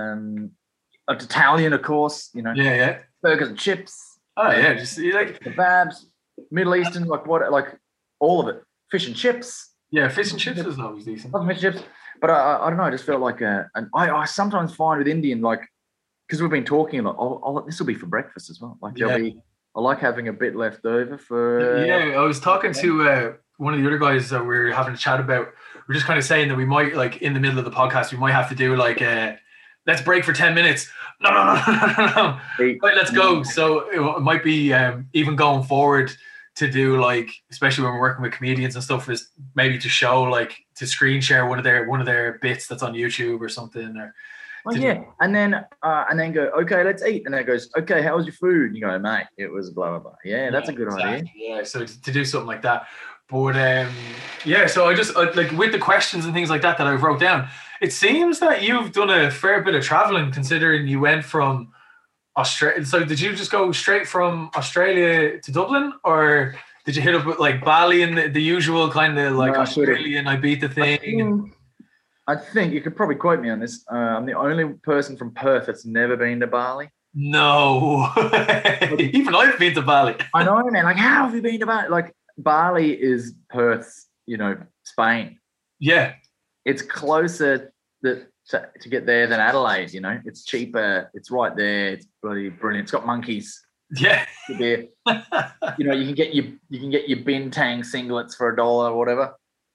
Italian, of course. Yeah. Burgers and chips. Oh yeah, just like kebabs, Middle Eastern, like all of it. Fish and chips. Yeah, fish and chips is always decent. Love fish and chips, but I don't know. I just felt like, I sometimes find with Indian, like, because we've been talking a lot. This will be for breakfast as well. Like, there'll be I like having a bit left over for. Yeah, I was talking to one of the other guys that we are having a chat about. We're just kind of saying that we might, like, in the middle of the podcast, we might have to do like let's break for 10 minutes. No. Right, let's go. So it might be even going forward to do, like, especially when we're working with comedians and stuff, is maybe to show, like, to screen share one of their bits that's on YouTube or something. Or and then go, okay, let's eat. And then it goes, okay, how was your food? And you go, mate, it was blah blah blah. Yeah, that's a good idea. Yeah, so to do something like that. But so I just like, with the questions and things like that I wrote down, it seems that you've done a fair bit of traveling, considering you went from Australia. So did you just go straight from Australia to Dublin, or did you hit up with like Bali and the usual kind of like Australian Ibiza thing? I think you could probably quote me on this. I'm the only person from Perth that's never been to Bali. No, even I've been to Bali. I know, man. Like, how have you been to Bali? Like, Bali is Perth's, Spain. Yeah. It's closer to get there than Adelaide, It's cheaper. It's right there. It's bloody brilliant. It's got monkeys. Yeah. You can get your Bintang singlets for $1 or whatever.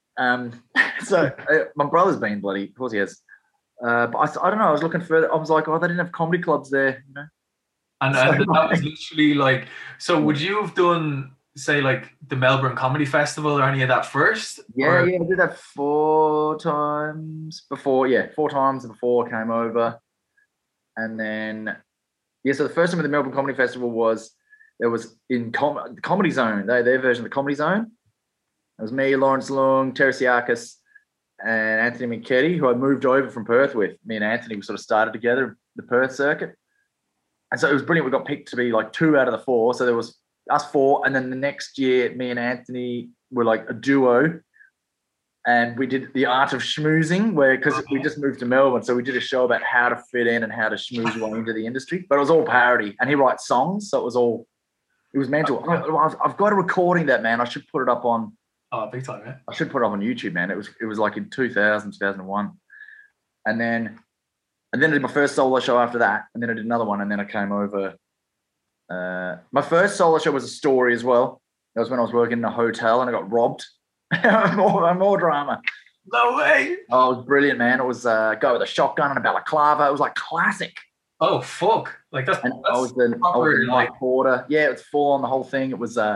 So my brother's been bloody, of course he has. But I don't know. I was looking further. I was like, oh, they didn't have comedy clubs there, And that was literally like, so would you have done, say, like the Melbourne Comedy Festival or any of that first? Yeah, I did that 4 times before. Yeah, 4 times before I came over. And then, so the first time at the Melbourne Comedy Festival was in Comedy Zone, their version of the Comedy Zone. It was me, Lawrence Leung, Teresiakis, and Anthony Minchetti, who I moved over from Perth with. Me and Anthony, we sort of started together the Perth circuit. And so it was brilliant. We got picked to be like 2 out of the 4. So there was us 4. And then the next year, me and Anthony were like a duo. And we did the art of schmoozing, because we just moved to Melbourne. So we did a show about how to fit in and how to schmooze your way into the industry. But it was all parody. And he writes songs. So it was mental. I've got a recording of that, man. I should put it up on. Oh, big time, man. I should put it up on YouTube, man. It was like in 2001. And then I did my first solo show after that. And then I did another one. And then I came over. My first solo show was a story as well. That was when I was working in a hotel and I got robbed. more drama. No way. Oh, it was brilliant, man. It was a guy with a shotgun and a balaclava. It was like classic. Oh, fuck. Like that's I was the night porter. Yeah, it was full on the whole thing. It was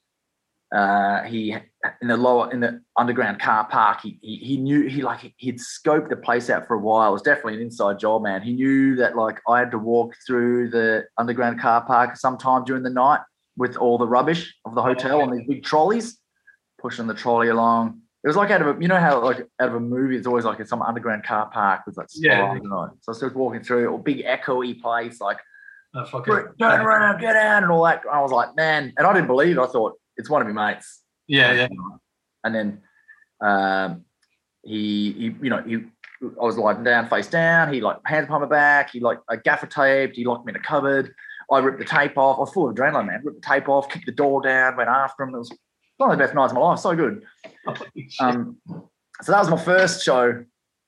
he in the underground car park. He knew he'd scoped the place out for a while. It was definitely an inside job, man. He knew that like I had to walk through the underground car park sometime during the night with all the rubbish of the hotel on these big trolleys, pushing the trolley along. It was like out of a movie. It's always like some underground car park with like spirals and all. So I was just walking through a big echoey place, like turn around, get out, and all that. I was like, man, and I didn't believe it. I thought it's one of my mates. Yeah. And then he I was lying down, face down. He like hands behind my back. He like gaffer taped. He locked me in a cupboard. I ripped the tape off. I was full of adrenaline, man. Ripped the tape off, kicked the door down, went after him. It was one of the best nights of my life. So good. So that was my first show.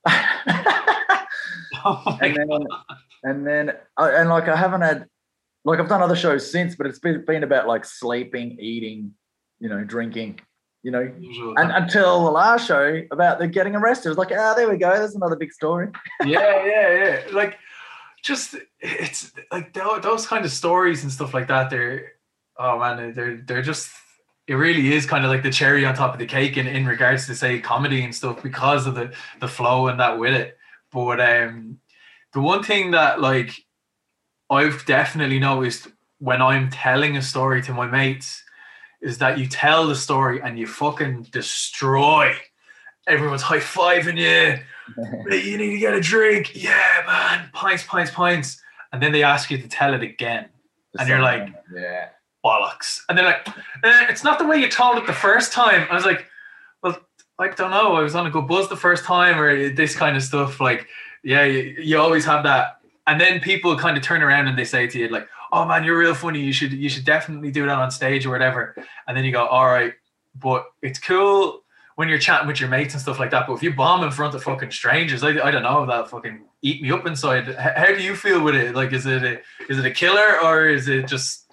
And I haven't had, like, I've done other shows since, but it's been about like sleeping, eating, drinking, and until the last show about the getting arrested. It was like, there we go. There's another big story. Yeah. Like, just, it's like those kind of stories and stuff like that. They're just, it really is kind of like the cherry on top of the cake in regards to, say, comedy and stuff, because of the flow and that with it. But the one thing that, like, I've definitely noticed when I'm telling a story to my mates is that you tell the story and you fucking destroy. Everyone's high-fiving you. Hey, you need to get a drink. Yeah, man. Pints. And then they ask you to tell it again. And you're like, yeah, bollocks. And they're like, it's not the way you told it the first time. I was like, well, I don't know. I was on a good buzz the first time, or this kind of stuff. Like, yeah, you always have that. And then people kind of turn around and they say to you, like, oh man, you're real funny. You should definitely do that on stage or whatever. And then you go, all right, but it's cool when you're chatting with your mates and stuff like that. But if you bomb in front of fucking strangers, I don't know, that'll fucking eat me up inside. How do you feel with it? Like, is it a killer, or is it just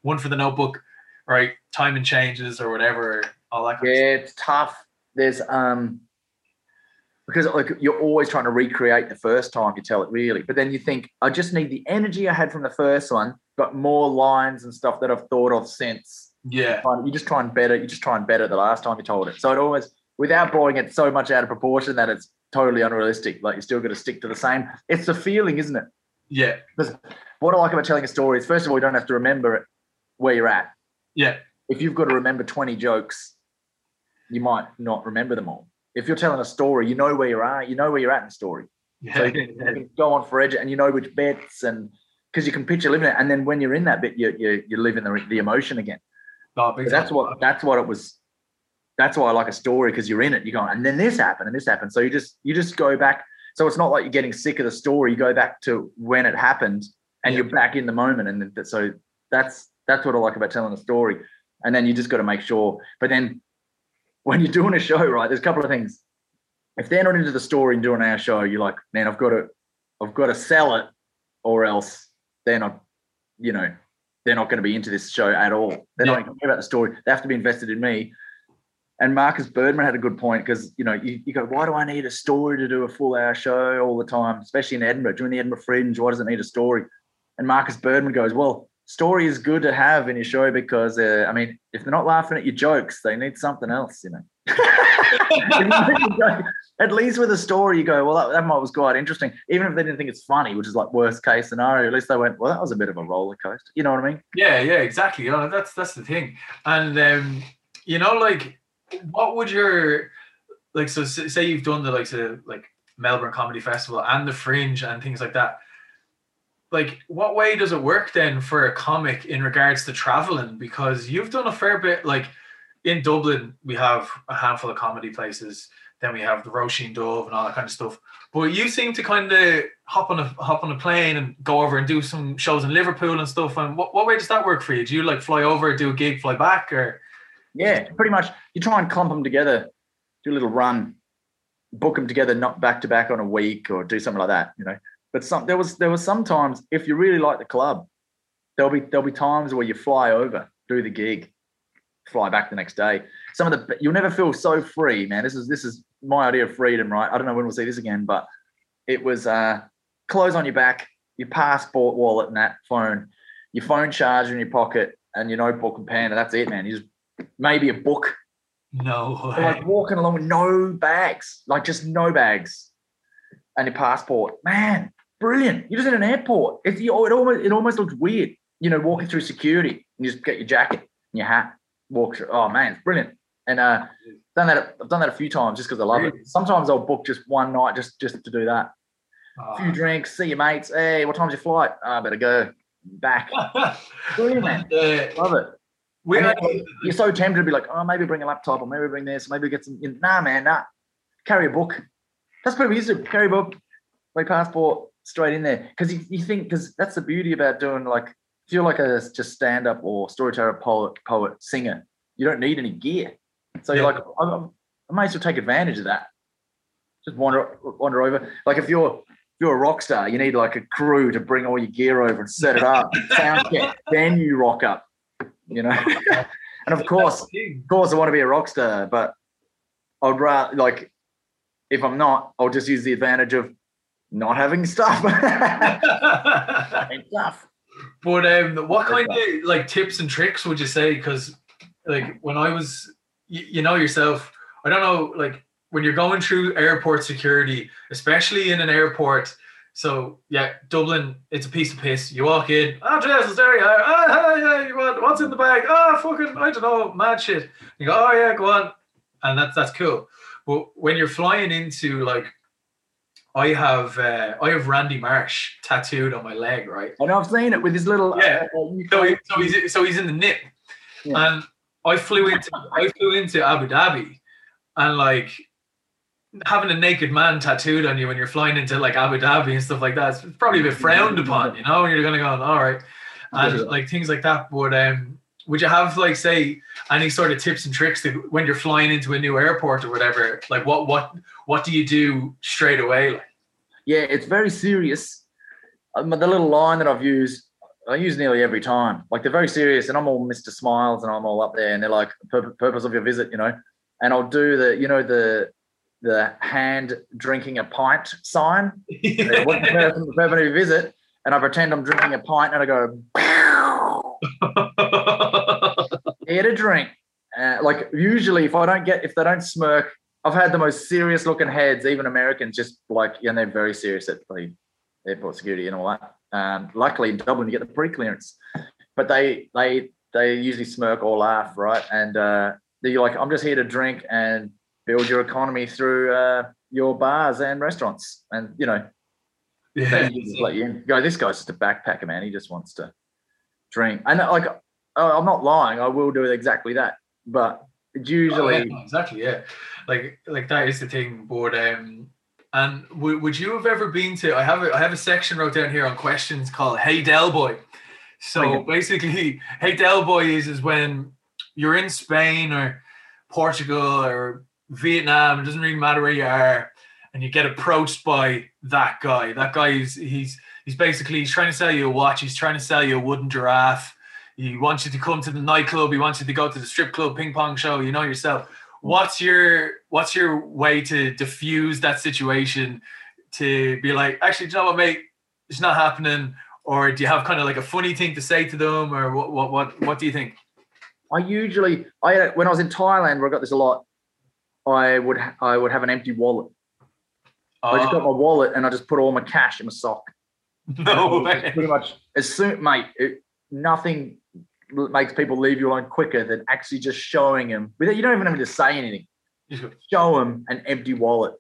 one for the notebook, right? Timing changes or whatever, all that kind of stuff. Yeah, it's tough. There's because like you're always trying to recreate the first time you tell it, really. But then you think, I just need the energy I had from the first one, but more lines and stuff that I've thought of since. Yeah. You just try and better the last time you told it. So it always, without blowing it so much out of proportion that it's totally unrealistic, like you're still going to stick to the same. It's the feeling, isn't it? Yeah. Because what I like about telling a story is, first of all, you don't have to remember it where you're at. Yeah. If you've got to remember 20 jokes, you might not remember them all. If you're telling a story, you know where you are. You know where you're at in the story. Yeah. So you can go on for edge, and you know which bits, and because you can picture living it. And then when you're in that bit, you live in the emotion again. Oh, that's what it was. That's why I like a story, because you're in it. You're going, and then this happened, and this happened. So you just go back. So it's not like you're getting sick of the story. You go back to when it happened, and you're back in the moment. And so that's what I like about telling a story. And then you just got to make sure. But then when you're doing a show, right, there's a couple of things. If they're not into the story and doing our show, you're like, man, I've got to sell it, or else they're not going to be into this show at all. They're not going to care about the story. They have to be invested in me. And Marcus Birdman had a good point, because, you go, why do I need a story to do a full hour show all the time, especially in Edinburgh, during the Edinburgh Fringe? Why does it need a story? And Marcus Birdman goes, well, story is good to have in your show because, if they're not laughing at your jokes, they need something else, At least with a story, you go, well, that was quite interesting. Even if they didn't think it's funny, which is like worst case scenario, at least they went, well, that was a bit of a roller coaster. You know what I mean? Yeah, exactly. That's the thing. And, what would your, so say you've done the likes of like Melbourne Comedy Festival and the Fringe and things like that. Like, what way does it work then for a comic in regards to traveling? Because you've done a fair bit, like in Dublin, we have a handful of comedy places. Then we have the Roisin Dove and all that kind of stuff. But you seem to kind of hop on a plane and go over and do some shows in Liverpool and stuff. And what way does that work for you? Do you like fly over, do a gig, fly back, or? Yeah, pretty much. You try and clump them together, do a little run, book them together, not back to back on a week, or do something like that, But there was sometimes, if you really like the club, there'll be times where you fly over, do the gig, fly back the next day. You'll never feel so free, man. This is my idea of freedom, right? I don't know when we'll see this again, but it was clothes on your back, your passport, wallet, and that phone, your phone charger in your pocket, and your notebook and pen, and that's it, man. You just maybe a book. No way. Like walking along with no bags, like just no bags, and your passport, man. Brilliant. You're just in an airport. It almost looks weird, walking through security, and you just get your jacket and your hat, walk through. Oh man, it's brilliant. And I've done that a few times just because I love it. Sometimes I'll book just one night just to do that. A few drinks, see your mates. Hey, what time's your flight? I better go back. Brilliant, man. Love it. You're so tempted to be like, oh, maybe bring a laptop, or maybe bring this, maybe get some. Nah, man, nah. Carry a book. That's pretty easy. Carry a book, my passport, straight in there. Because you think, because that's the beauty about doing, like, if you're like a just stand-up or storyteller, poet, singer, you don't need any gear. So you're like, I may as well take advantage of that. Just wander over. Like if you're a rock star, you need like a crew to bring all your gear over and set it up, sound check, then you rock up. And of course, I want to be a rock star, but I'd rather, like, if I'm not, I'll just use the advantage of not having stuff. Stuff. But what kind of like tips and tricks would you say? Because like when I was, yourself, I don't know, like when you're going through airport security, especially in an airport. So yeah, Dublin, it's a piece of piss. You walk in, Jess is there. Hey, what's in the bag? Fucking, I don't know, mad shit. You go, oh yeah, go on, and that's cool. But when you're flying into, like, I have Randy Marsh tattooed on my leg, right? I know, I've seen it with his little. Yeah. So he's in the nip, and I flew into Abu Dhabi, and like, having a naked man tattooed on you when you're flying into like Abu Dhabi and stuff like that, it's probably a bit frowned upon, and you're gonna go, all right, and like things like that. But would you have, like, say, any sort of tips and tricks to, when you're flying into a new airport or whatever? Like what do you do straight away? Like, yeah, it's very serious. The little line that I've used, I use nearly every time. Like they're very serious, and I'm all Mr. Smiles, and I'm all up there, and they're like, "Purpose of your visit," And I'll do the hand drinking a pint sign. Yeah. What's the purpose of your visit? And I pretend I'm drinking a pint, and I go, "Here to drink." Like usually, if they don't smirk, I've had the most serious looking heads, even Americans, just like, they're very serious at the airport security and all that. Luckily in Dublin, you get the pre-clearance, but they usually smirk or laugh, right? And they're like, "I'm just here to drink and build your economy through your bars and restaurants." And they just let you in. Go, this guy's just a backpacker, man. He just wants to drink. And like, I'm not lying. I will do exactly that, but it's usually exactly, yeah. Like that is the thing. But and would you have ever been to? I have a section wrote down here on questions called "Hey Del Boy." So basically, "Hey Del Boy" is when you're in Spain or Portugal or Vietnam. It doesn't really matter where you are, and you get approached by that guy. That guy he's basically trying to sell you a watch. He's trying to sell you a wooden giraffe. He wants you to come to the nightclub. He wants you to go to the strip club, ping pong show. You know yourself. What's your way to diffuse that situation, to be like, "Actually, do you know what, mate? It's not happening"? Or do you have kind of like a funny thing to say to them, or what do you think? when I was in Thailand, where I got this a lot, I would have an empty wallet. I just got my wallet and I just put all my cash in my sock. No way. Pretty much as soon, mate. Nothing makes people leave you alone quicker than actually just showing them. You don't even have to say anything. Show them an empty wallet,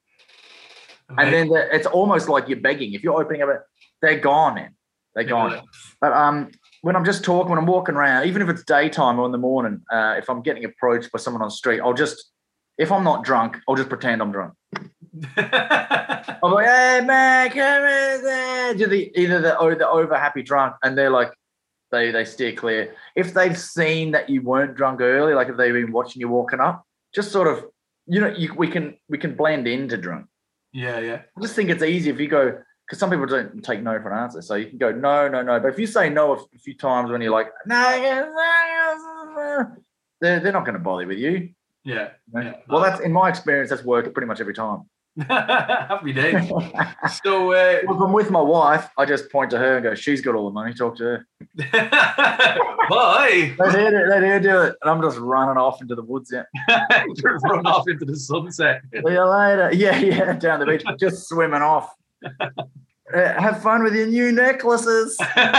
and then it's almost like you're begging. If you're opening up, they're gone, man. They're gone. But when I'm just talking, when I'm walking around, even if it's daytime or in the morning, if I'm getting approached by someone on the street, if I'm not drunk, I'll just pretend I'm drunk. I'm like, "Hey man, come in there." Either the over happy drunk, and they're like, they steer clear. If they've seen that you weren't drunk early, like if they've been watching you walking up, just sort of, we can blend into drunk. Yeah. I just think it's easy if you go, because some people don't take no for an answer, so you can go no. But if you say no a few times when you're like, no, they're not going to bother with you. Yeah. Well, that's in my experience. That's worked pretty much every time. Happy days. So if I'm with my wife, I just point to her and go, "She's got all the money. Talk to her." Bye. Let her do it, and I'm just running off into the woods. Yeah, run off into the sunset. See you later. Yeah, down the beach, just swimming off. Have fun with your new necklaces.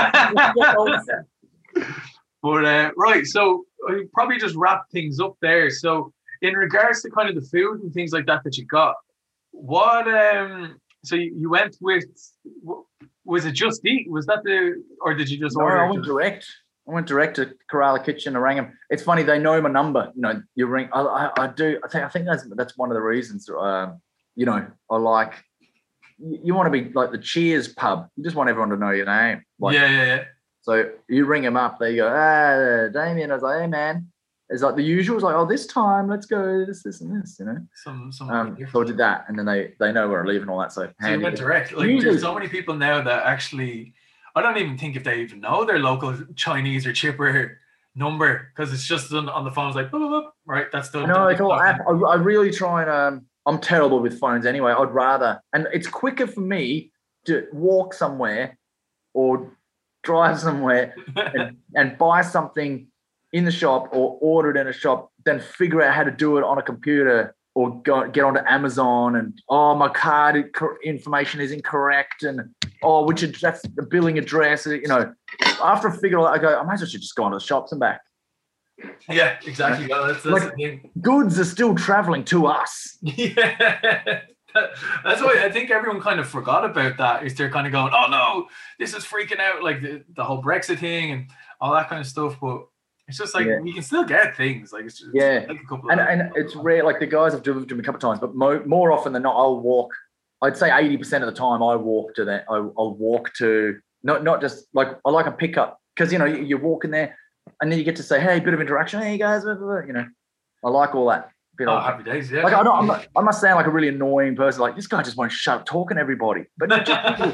But right, so I probably just wrap things up there. So in regards to kind of the food and things like that you got, what so you went with, was it Just Eat? Was that or did you just order? I went direct to Kerala Kitchen. I rang them. It's funny, they know my number. You ring. I do. I think that's one of the reasons. I like. You want to be like the Cheers pub. You just want everyone to know your name. Like, yeah. So you ring them up. They go, Damien. I was like, "Hey, man." It's like the usual. It's like, "Oh, this time, let's go this, and this." So I did that, and then they know where I live and all that. So you went direct. Like, there's so many people now that actually, I don't even think if they even know their local Chinese or chipper number, because it's just on the phone. It's like, boop, boop, boop, right? That's the. No, it's all app. I really try and I'm terrible with phones anyway. I'd rather, and it's quicker for me to walk somewhere or drive somewhere and buy something in the shop or order it in a shop than figure out how to do it on a computer or get onto Amazon and, my card information is incorrect and, that's the billing address. After I figure it out, I go, I might as well just go onto the shops and back. Yeah, exactly. Well, that's the thing. Goods are still traveling to us. Yeah. That's why I think everyone kind of forgot about that. Is they're kind of going, "Oh no, this is freaking out," like the whole Brexit thing and all that kind of stuff. But it's just like we can still get things. Like it's just like a couple of and it's rare. Like the guys have delivered to me a couple of times, but more often than not, I'll walk. I'd say 80% of the time I walk to that. I'll walk to not just like I like a pickup because you're walking there and then you get to say, "Hey, bit of interaction. Hey guys, blah, blah, blah," I like all that. bit Oh, happy days, yeah. Like I must sound like a really annoying person. Like this guy just won't shut up talking to everybody. But no,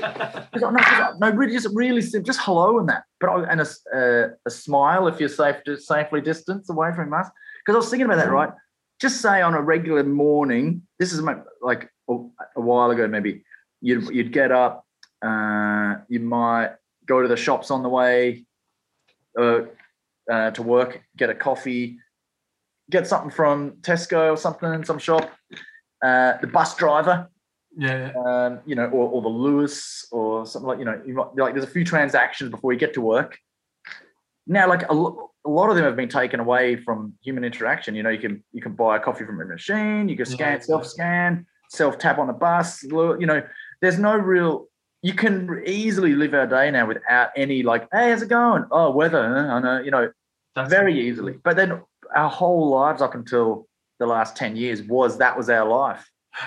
really, just really simple, just hello and that. But a smile if you're safely distanced away from us. Because I was thinking about that, right? Just say on a regular morning. This is like a while ago, maybe you'd get up. You might go to the shops on the way to work, get a coffee. Get something from Tesco or something, some shop. The bus driver, or the Lewis or something like, you might, like there's a few transactions before you get to work. Now, like a lot of them have been taken away from human interaction. You can buy a coffee from a machine. You can self-scan, self-tap on the bus. There's no real. You can easily live our day now without any like, hey, how's it going? Oh, weather. I know. That's very easily. But then our whole lives up until the last 10 years was our life.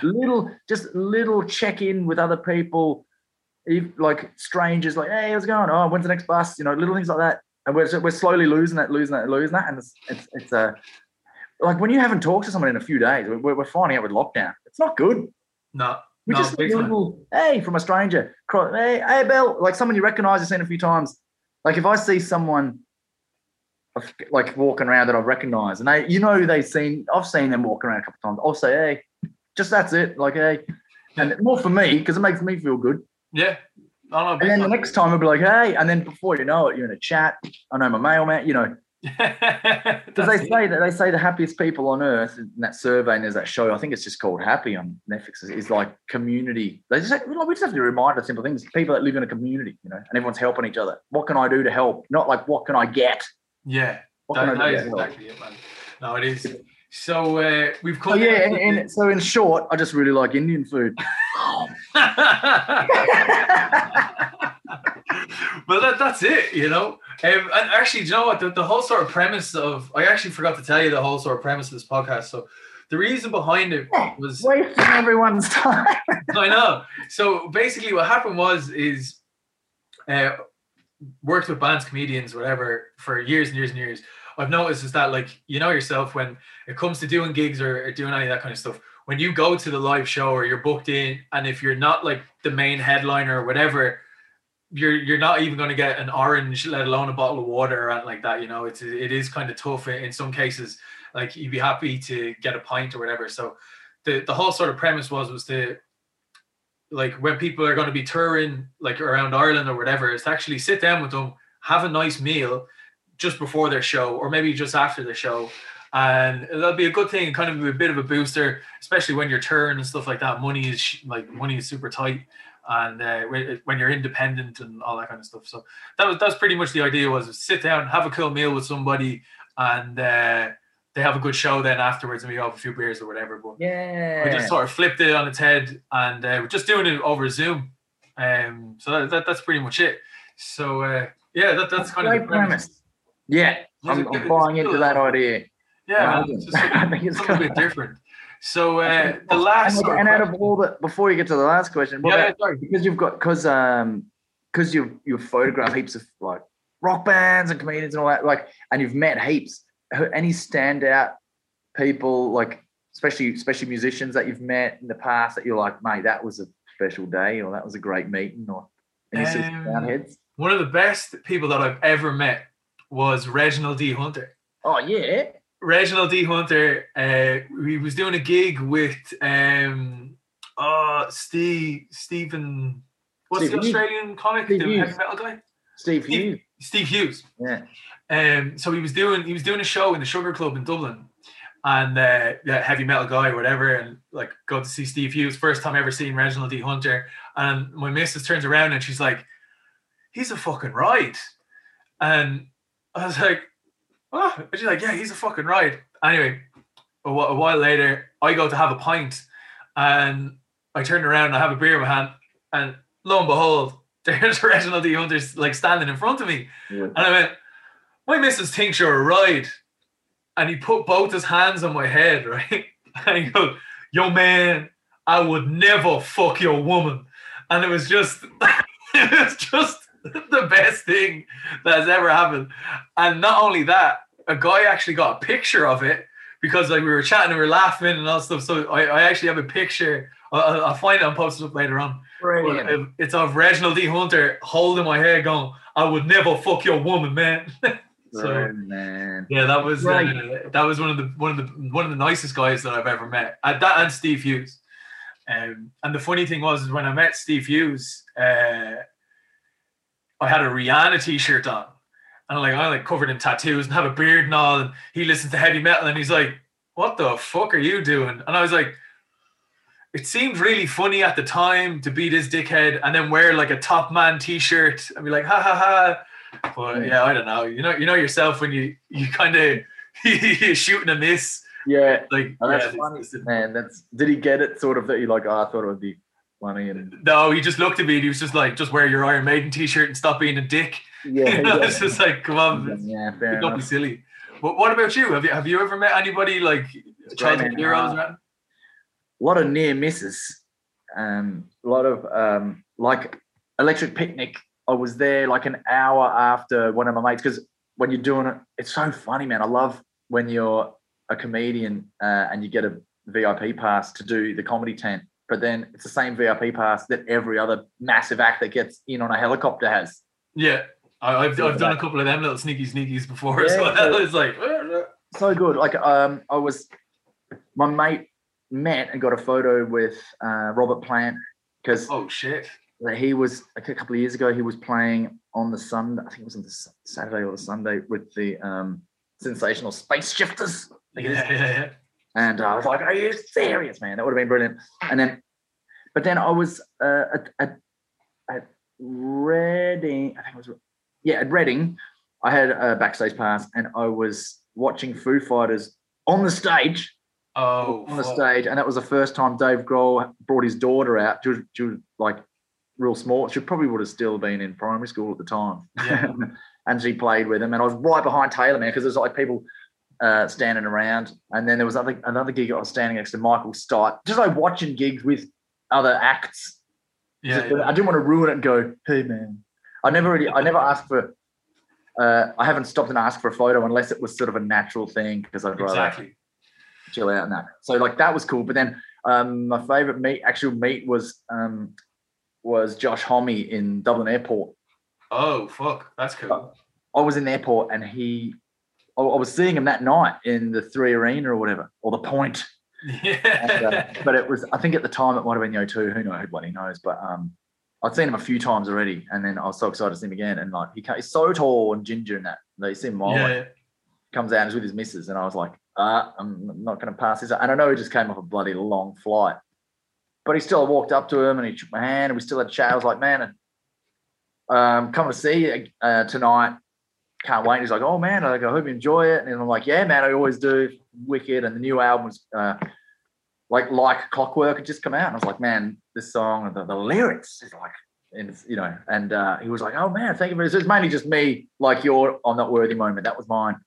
Little check-in with other people, like strangers, like, hey, how's it going? Oh, when's the next bus? Little things like that. And we're slowly losing that. And it's like when you haven't talked to someone in a few days, we're finding out with lockdown. It's not good. No. We just get a little, hey, from a stranger. Hey, Bill, like someone you recognize, you've seen a few times. Like if I see someone like walking around that I've recognized, and I've seen them walking around a couple of times. I'll say, hey, just that's it. Like, hey, and more for me because it makes me feel good. Yeah. And then the next time I'll be like, hey, and then before you know it, you're in a chat. I know my mailman, because they say the happiest people on earth in that survey, and there's that show. I think it's just called Happy on Netflix. Is like community. They just we just have to remind of simple things. People that live in a community, and everyone's helping each other. What can I do to help? Not like what can I get. Yeah, that is exactly it, man. No, it is. So we've come. So in short, I just really like Indian food. Well, that's it, And actually, do you know what? The whole sort of premise of I actually forgot to tell you the whole sort of premise of this podcast. So the reason behind it was wasting everyone's time. I know. So basically, what happened is worked with bands, comedians, whatever, for years and years and years. I've noticed is that, like, yourself, when it comes to doing gigs or doing any of that kind of stuff, when you go to the live show or you're booked in, and if you're not like the main headliner or whatever, you're not even going to get an orange, let alone a bottle of water or anything like that. It is kind of tough in some cases. Like, you'd be happy to get a pint or whatever. So the whole sort of premise was to, like, when people are going to be touring like around Ireland or whatever, is to actually sit down with them, have a nice meal just before their show or maybe just after the show, and that'll be a good thing, kind of a bit of a booster, especially when you're touring and stuff like that. Money is super tight, and when you're independent and all that kind of stuff. So that's pretty much the idea, was sit down, have a cool meal with somebody, and they have a good show then afterwards, and we have a few beers or whatever. But we just sort of flipped it on its head, and we're just doing it over Zoom. So that's pretty much it. So that's kind of the premise. Yeah, I'm buying into that idea. Yeah, I think it's a bit different. So the last and out of all the, before you get to the last question, because you've photographed heaps of like rock bands and comedians and all that, like, and you've met heaps. Any standout people, like especially musicians that you've met in the past that you're like, mate, that was a special day, or that was a great meeting, or any heads? One of the best people that I've ever met was Reginald D. Hunter. Oh yeah, Reginald D. Hunter. He was doing a gig with Stephen. What's the Australian comic? The heavy metal guy. Steve Hughes. Steve Hughes. Yeah. So he was doing a show in the Sugar Club in Dublin, and heavy metal guy or whatever, and like go to see Steve Hughes. First time ever seeing Reginald D. Hunter, and my missus turns around and she's like, "He's a fucking ride," and I was like, "Oh," and she's like, "Yeah, he's a fucking ride." Anyway, a while later, I go to have a pint, and I turn around and I have a beer in my hand, and lo and behold, there's Reginald D. Hunter like standing in front of me, and I went, "My missus thinks you're a ride," and he put both his hands on my head, right, and he goes, "Yo, man, I would never fuck your woman," and it was just the best thing that has ever happened. And not only that, a guy actually got a picture of it because like we were chatting and we were laughing and all stuff. So I actually have a picture. I'll find it and post it up later on. Brilliant. It's of Reginald D. Hunter holding my hair, going, "I would never fuck your woman, man." So man, yeah, that was one of the nicest guys that I've ever met. That and Steve Hughes. And the funny thing was, is when I met Steve Hughes, I had a Rihanna t-shirt on, and I'm covered in tattoos and have a beard and all. And he listens to heavy metal, and he's like, "What the fuck are you doing?" And I was like, it seemed really funny at the time to be this dickhead and then wear like a Top Man t-shirt and be like, ha ha ha. But yeah, I don't know. You know yourself when you kind of you shoot and a miss. Yeah, like that's funny, man. Did he get it? Sort of that you like? Oh, I thought it would be funny. And no, he just looked at me and he was just like, "Just wear your Iron Maiden t-shirt and stop being a dick." Yeah, it's just like, come on, don't be silly. But what about you? Have you ever met anybody like childhood heroes? A lot of near misses. A lot of like Electric Picnic. I was there like an hour after one of my mates, because when you're doing it, it's so funny, man. I love when you're a comedian and you get a VIP pass to do the comedy tent, but then it's the same VIP pass that every other massive act that gets in on a helicopter has. Yeah, I've done a couple of them little sneakies before as well. So, it's like so good. Like my mate met and got a photo with Robert Plant, because he was like a couple of years ago. He was playing on the Sunday. I think it was on the Saturday or the Sunday with the Sensational Space Shifters. Yeah. And I was like, "Are you serious, man? That would have been brilliant." But then I was at Reading. I think it was at Reading. I had a backstage pass, and I was watching Foo Fighters on the stage. The stage, and that was the first time Dave Grohl brought his daughter out. She was like real small. She probably would have still been in primary school at the time. Yeah. And she played with him, and I was right behind Taylor, man, because there's like people standing around. And then there was another gig. I was standing next to Michael Stipe, just like watching gigs with other acts. I didn't want to ruin it and go, "Hey, man." I never asked for. I haven't stopped and asked for a photo unless it was sort of a natural thing, because I'd rather chill out and that. So like that was cool. But then my favorite meet was Josh Homme in Dublin Airport. Oh fuck, that's cool. I was in the airport, and I was seeing him that night in the 3 Arena or whatever, or the Point. Yeah. But it was, I think at the time it might have been the O2. Who knows? What he knows. But I'd seen him a few times already, and then I was so excited to see him again. And like he's so tall and ginger and that. You see him comes out and he's with his missus, and I was like, I'm not going to pass this. And I know he just came off a bloody long flight, but he still walked up to him and he shook my hand, and we still had a chat. I was like, "Man, come to see you tonight. Can't wait." He's like, "Oh man, I hope you enjoy it." And I'm like, "Yeah, man, I always do. Wicked." And the new album was like Clockwork had just come out, and I was like, "Man, this song, the lyrics is like," and he was like, "Oh man, thank you very much." It's mainly just me, like your "I'm not worthy" moment. That was mine.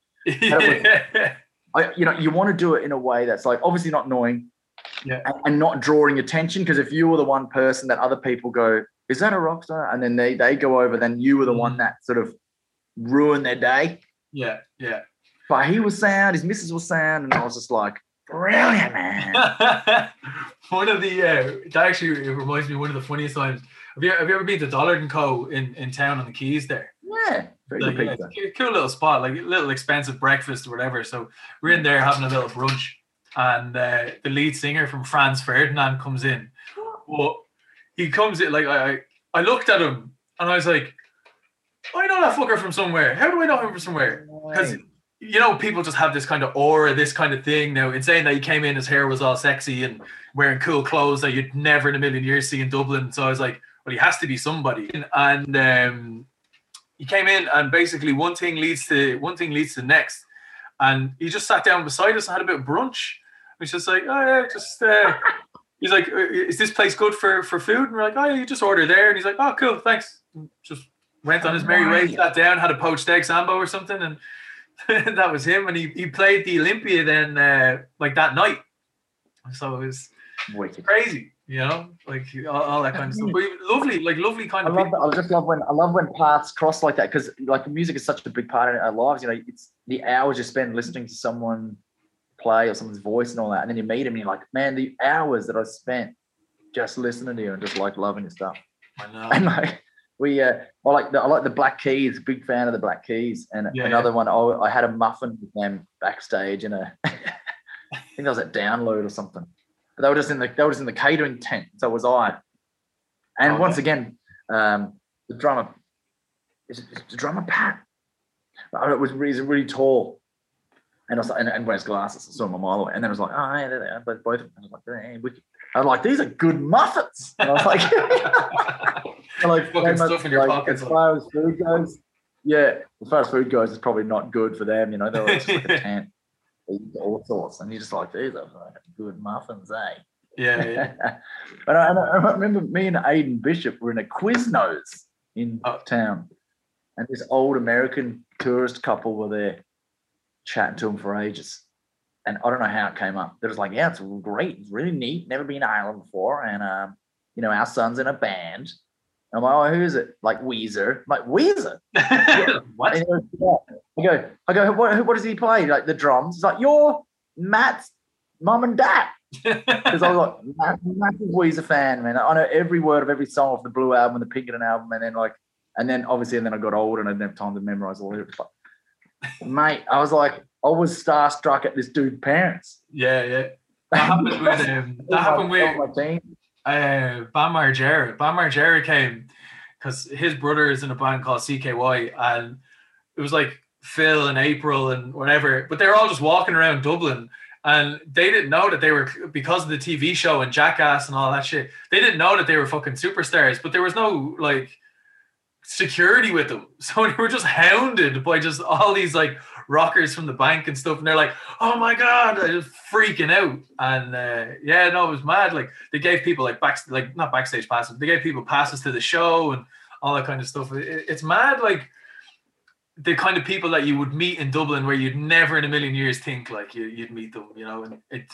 You want to do it in a way that's like obviously not annoying, and not drawing attention, because if you were the one person that other people go, "Is that a rock star?" and then they go over, then you were the one that sort of ruined their day. Yeah. But he was sound, his missus was sound, and I was just like, brilliant, man. One of the that actually it reminds me of one of the funniest times. Have you ever been to Dollard & Co. in town on the Keys there? Yeah, very good pizza. Cool little spot, like a little expensive breakfast or whatever. So we're in there having a little brunch, and the lead singer from Franz Ferdinand comes in. Well, he comes in, like I looked at him and I was like, "I know that fucker from somewhere. How do I know him from somewhere?" Because people just have this kind of aura, this kind of thing. Now, in saying that, he came in, his hair was all sexy and wearing cool clothes that you'd never in a million years see in Dublin. So I was like, well, he has to be somebody. And he came in, and basically one thing leads to the next. And he just sat down beside us and had a bit of brunch. He's just like, "Oh yeah, just." He's like, "Is this place good for food?" And we're like, "Oh yeah, you just order there." And he's like, "Oh cool, thanks." Just went on his merry way, sat down, had a poached egg sambo or something, and that was him. And he played the Olympia then like that night. So it was crazy, like all that kind of stuff. But lovely kind of people. I love when paths cross like that, because like music is such a big part of our lives. It's the hours you spend listening to someone play or someone's voice and all that, and then you meet him and you're like, man, the hours that I spent just listening to you and just like loving your stuff. I know. And like I like the Black Keys, big fan of the Black Keys. And another one, I had a muffin with them backstage in a I think that was at Download or something. But they were just in the catering tent, so was I. And once again, the drummer Pat. He's really tall. And I was like, and wears glasses. I saw him a mile away. And then I was like, oh, yeah, there they are, both of them. I was like, hey, wicked. I was like, these are good muffins. And I was like, fucking stuff in your pockets. As far as food goes, it's probably not good for them. You know, they're just like a tent. They eat all sorts. And you're just like, these are good muffins, eh? Yeah. But I remember me and Aidan Bishop were in a Quiznos in town. And this old American tourist couple were there chatting to him for ages. And I don't know how it came up. They're just like, yeah, it's great. It's really neat. Never been to Ireland before. And, our son's in a band. I'm like, oh, who is it? Like Weezer. I'm like, Weezer? What? I go, what does he play? Like the drums? He's like, you're Matt's mum and dad. Because I was like, massive Weezer fan, man. I know every word of every song off the Blue album and the Pinkerton album. And then obviously I got older and I didn't have time to memorize all the lyrics. But, mate, I was starstruck at this dude's parents. Yeah. That happened with Bam Margera. Bam Margera came because his brother is in a band called CKY, and it was like Phil and April and whatever, but they were all just walking around Dublin, and they didn't know that they were, because of the TV show and Jackass and all that shit, they didn't know that they were fucking superstars, but there was no like security with them, so they were just hounded by just all these like rockers from the bank and stuff, and they're like, oh my god, they're just freaking out. And it was mad. Like they gave people like not backstage passes, they gave people passes to the show and all that kind of stuff. It's mad, like the kind of people that you would meet in Dublin where you'd never in a million years think like you'd meet them, you know. And it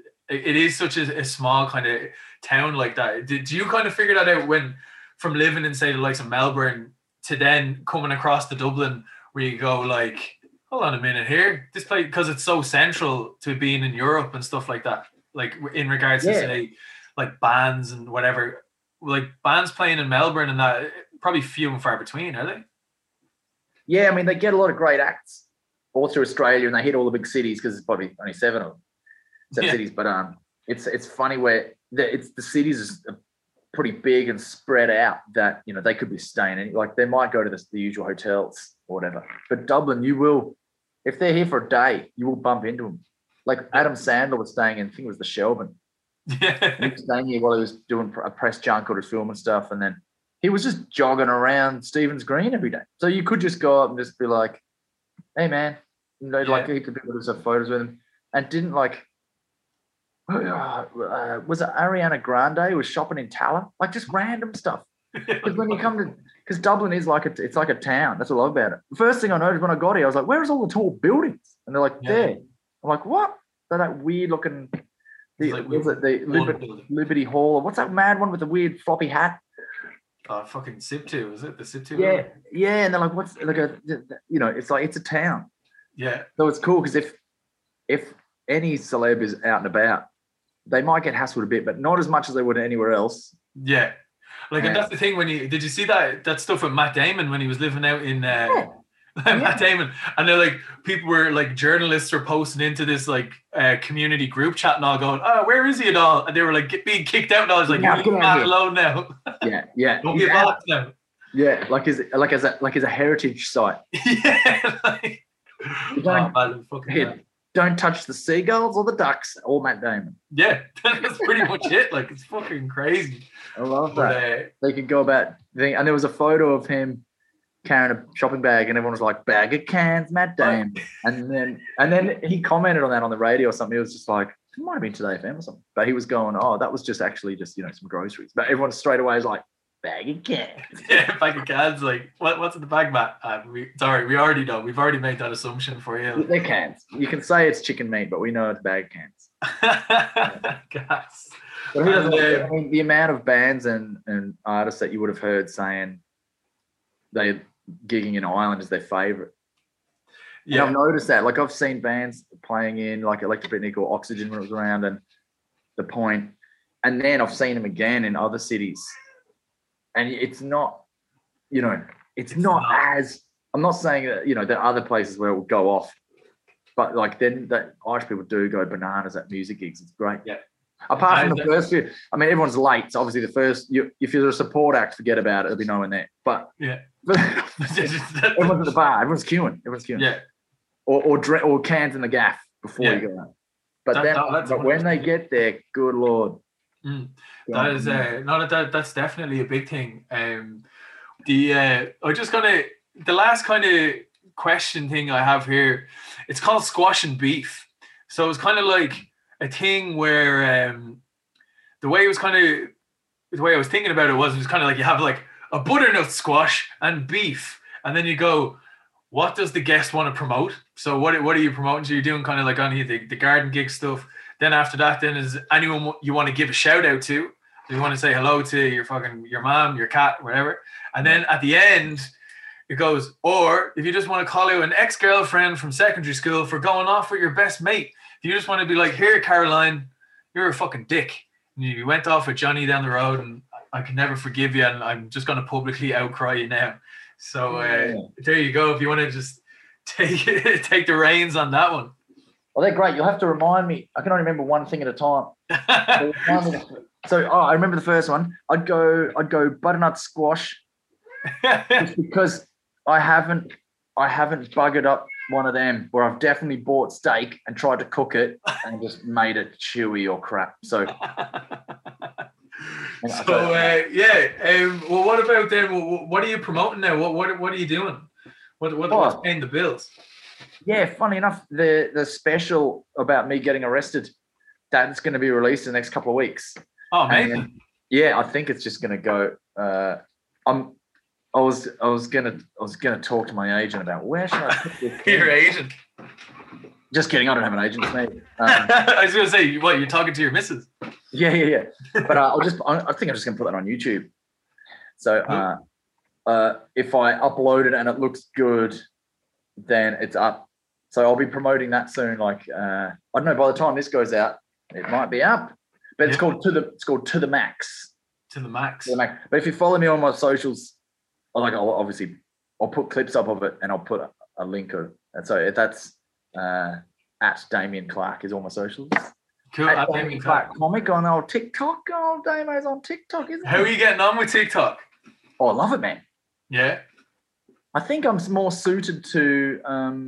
is such a small kind of town like that. Did you kind of figure that out when, from living in, say, the likes of Melbourne to then coming across to Dublin, where you go like, hold on a minute here, this place, because it's so central to being in Europe and stuff like that, like in regards to say like bands and whatever, like bands playing in Melbourne and that, probably few and far between, are they? Yeah, I mean, they get a lot of great acts all through Australia and they hit all the big cities because it's probably only seven of them, cities. But it's funny where the cities are pretty big and spread out that, you know, they could be staying, like they might go to the usual hotels or whatever. But Dublin, you will, if they're here for a day, you will bump into them. Like Adam Sandler was staying in, I think it was the Shelbourne. Yeah. He was staying here while he was doing a press junk or his film and stuff. And then he was just jogging around Stephen's Green every day. So you could just go up and just be like, hey, man. You know, like he could be able to have photos with him. And didn't like, was it Ariana Grande who was shopping in Tala? Like just random stuff. Because when you come to, because Dublin is like it's like a town. That's what I love about it. The first thing I noticed when I got here, I was like, "Where's all the tall buildings?" And they're like, "There." I'm like, "What?" They're that weird looking. The Liberty Hall, or what's that mad one with the weird floppy hat? Fucking SIP2, is it the SIP2? Yeah. And they're like, "What's like a?" You know, it's like it's a town. Yeah. So it's cool because if any celeb is out and about, they might get hassled a bit, but not as much as they would anywhere else. Yeah. Like, and that's the thing, did you see that stuff with Matt Damon when he was living out in Matt Damon, and they're like, people were like, journalists were posting into this like community group chat and all going, oh, where is he and all, and they were like being kicked out and all. I was like, leave Matt alone now. Yeah. Don't be involved now. Yeah, like as a heritage site. Yeah, like, don't touch the seagulls or the ducks or Matt Damon. Yeah, that's pretty much it. Like, it's fucking crazy. I love that. They could go about, and there was a photo of him carrying a shopping bag, and everyone was like, "Bag of cans, Matt Damon." And then he commented on that on the radio or something. He was just like, it might have been Today FM or something, but he was going, "Oh, that was just actually just, you know, some groceries." But everyone straight away is like, "Bag of cans." Yeah, bag of cans. Like, what's in the bag, Matt? We already know. We've already made that assumption for you. They're cans. You can say it's chicken meat, but we know it's bag of cans. Gas. But who doesn't, I mean, the amount of bands and artists that you would have heard saying they gigging in Ireland is their favourite. And I've noticed that. Like I've seen bands playing in like Electric Picnic or Oxygen when it was around, and The Point, and then I've seen them again in other cities, and it's not, it's not as. I'm not saying that there are other places where it will go off, but like then that Irish people do go bananas at music gigs. It's great. Yeah. Apart from the first few, I mean, everyone's late. So obviously the first, if you're a support act, forget about it. There'll be no one there. But everyone's at the bar. Everyone's queuing. Yeah. Or cans in the gaff before you go out. But but when they get there, good Lord. That is that's definitely a big thing. The last kind of question thing I have here, it's called squash and beef. So it's kind of like a thing where the way I was thinking about it was kind of like you have like a butternut squash and beef, and then you go, what does the guest want to promote? So what are you promoting? So you're doing kind of like on the garden gig stuff. Then after that, then is anyone you want to give a shout out to? You want to say hello to your mom, your cat, whatever. And then at the end, it goes, or if you just want to call out an ex-girlfriend from secondary school for going off with your best mate. If you just want to be like, here, Caroline, you're a fucking dick. And you went off with Johnny down the road and I can never forgive you and I'm just going to publicly outcry you now. So there you go. If you want to just take the reins on that one. Well, they're great. You'll have to remind me. I can only remember one thing at a time. I remember the first one. I'd go butternut squash just because I haven't buggered up one of them where I've definitely bought steak and tried to cook it and just made it chewy or crap. So, well, what about then? What are you promoting now? What are you doing? What's paying the bills? Yeah, funny enough, the special about me getting arrested, that's going to be released in the next couple of weeks. Oh, amazing! I think it's just going to go. I was gonna talk to my agent about where should I put this. Your agent? Just kidding. I don't have an agent. Mate. I was gonna say, what, you're talking to your missus? Yeah. But I think I'm just gonna put that on YouTube. So if I upload it and it looks good, then it's up. So I'll be promoting that soon. Like I don't know. By the time this goes out, it might be up. But it's called To the Max. To the Max. But if you follow me on my socials. I'll put clips up of it and I'll put a link. And so that's at Damien Clark is all my socials. Cool. At Damien Clark comic on old TikTok. Oh, Damo's on TikTok, isn't it? How are you getting on with TikTok? Oh, I love it, man. Yeah. I think I'm more suited to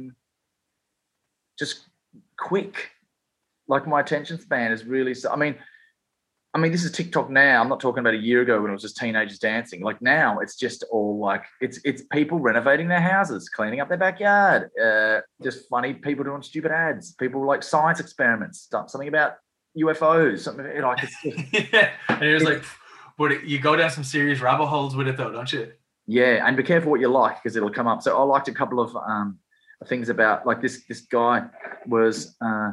just quick. Like my attention span is really. I mean, this is TikTok now. I'm not talking about a year ago when it was just teenagers dancing. Like now, it's just all like it's people renovating their houses, cleaning up their backyard. Just funny people doing stupid ads. People like science experiments, something about UFOs, something like it's just, yeah. And you're just like, but you go down some serious rabbit holes with it, though, don't you? Yeah, and be careful what you like because it'll come up. So I liked a couple of things about like this guy was.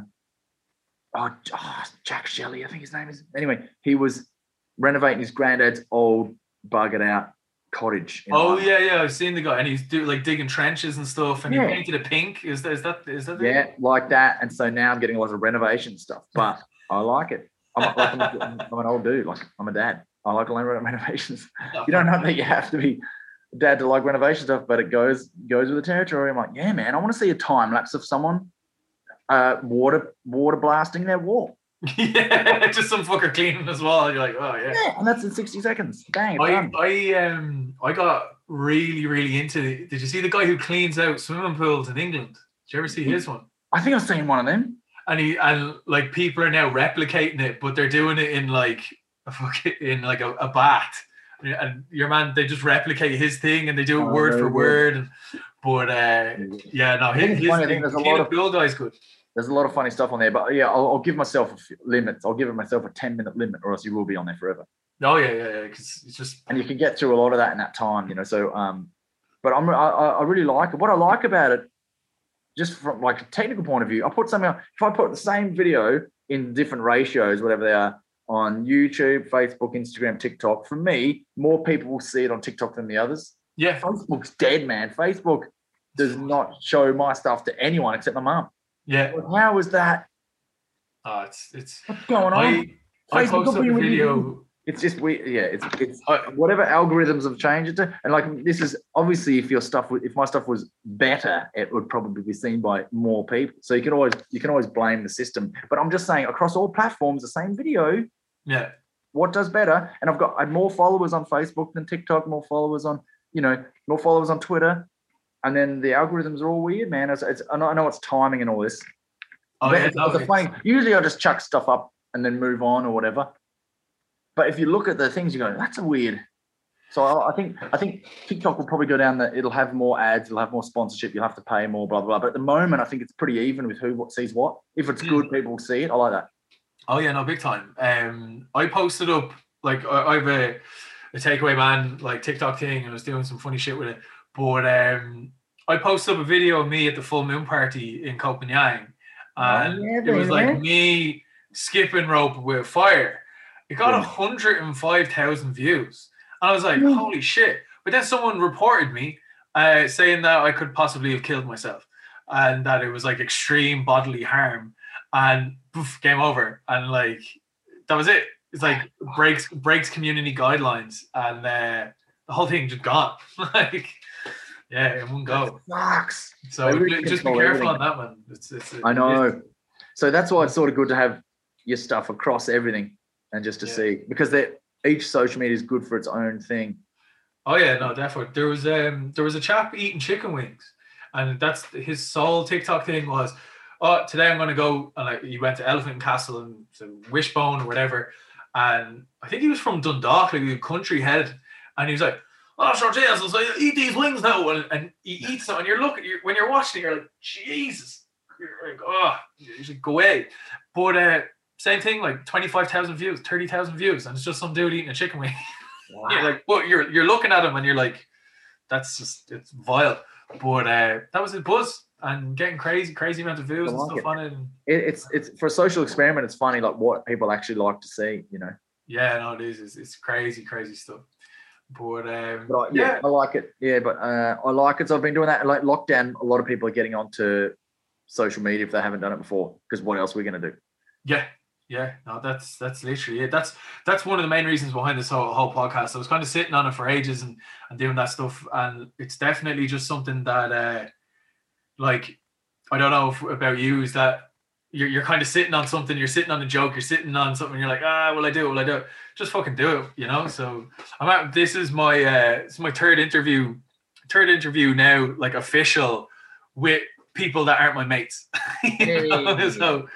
Jack Shelley, I think his name is. Anyway, he was renovating his granddad's old buggered out cottage. Yeah, I've seen the guy, and he's digging trenches and stuff, and he painted it pink. Is that? Yeah, like that. And so now I'm getting a lot of renovation stuff, but I like it. I'm an old dude. Like I'm a dad. I like renovations. You don't know that you have to be a dad to like renovation stuff, but it goes with the territory. I'm like, yeah, man. I want to see a time lapse of someone. Water blasting their wall. Yeah, just some fucker cleaning as well. You're like, oh yeah. Yeah, and that's in 60 seconds. Bang. I got really into it. Did you see the guy who cleans out swimming pools in England? Did you ever see his one? I think I've seen one of them. And like people are now replicating it, but they're doing it in like a bath. And your man, they just replicate his thing and they do it word for word. But his build guy's good. There's a lot of funny stuff on there, but yeah, I'll give myself limits. I'll give myself a 10-minute limit, or else you will be on there forever. Oh yeah, because it's just, and you can get through a lot of that in that time, So, but I really like it. What I like about it, just from like a technical point of view, I put something. If I put the same video in different ratios, whatever they are, on YouTube, Facebook, Instagram, TikTok, for me, more people will see it on TikTok than the others. Yeah, Facebook's dead, man. Facebook. does not show my stuff to anyone except my mum. Yeah. How is that? It's what's going on? I posted a video. It's just weird. Yeah, it's whatever algorithms have changed it to, and like this is obviously if my stuff was better, it would probably be seen by more people. So you can always blame the system. But I'm just saying across all platforms, the same video. Yeah. What does better? And I had more followers on Facebook than TikTok, more followers on Twitter, and then the algorithms are all weird, man. I know it's timing and all this. Oh, yeah, usually I just chuck stuff up and then move on or whatever. But if you look at the things, you go, that's a weird. So I think TikTok will probably go down that it'll have more ads, it'll have more sponsorship, you'll have to pay more, blah, blah, blah. But at the moment, I think it's pretty even with who sees what. If it's good, people will see it. I like that. Oh, yeah, no, big time. I posted up, like, I have a takeaway man, like, TikTok thing, and I was doing some funny shit with it. But I posted up a video of me at the full moon party in Copenhagen. And it was like me skipping rope with fire. It got 105,000 views. And I was like, holy shit. But then someone reported me saying that I could possibly have killed myself and that it was like extreme bodily harm. And poof, game over. And like, that was it. It's like breaks community guidelines. And the whole thing just gone. Like, yeah, it won't go. Sucks. So just be careful on that one. I know. So that's why it's sort of good to have your stuff across everything and just to see, because each social media is good for its own thing. Oh yeah, no, definitely. There was a chap eating chicken wings, and that's his sole TikTok thing was, oh, today I'm going to go, and like he went to Elephant Castle and Wishbone or whatever, and I think he was from Dundalk, like a country head, and he was like, oh, sure, Jesus, so eat these wings now. And he eats them, and when you're watching it, you're like, Jesus. You're like, oh, you should go away. But same thing, like 25,000 views, 30,000 views, and it's just some dude eating a chicken wing. Wow. You're like, well, you're looking at him, and you're like, it's vile. But that was his buzz, and getting crazy amount of views and stuff on it. And it's for a social experiment. It's funny, like what people actually like to see, you know. Yeah, no, it is. It's crazy stuff. But I like it. Yeah, but I like it. So I've been doing that. Like lockdown, a lot of people are getting onto social media if they haven't done it before. Because what else are we going to do? Yeah. No, that's literally it. That's one of the main reasons behind this whole podcast. I was kind of sitting on it for ages and doing that stuff, and it's definitely just something that, like, I don't know about you, is that you're kind of sitting on something, you're sitting on a joke, you're sitting on something, you're like, will I do it? Just fucking do it, you know? So this is my third interview now, like official, with people that aren't my mates. You know? So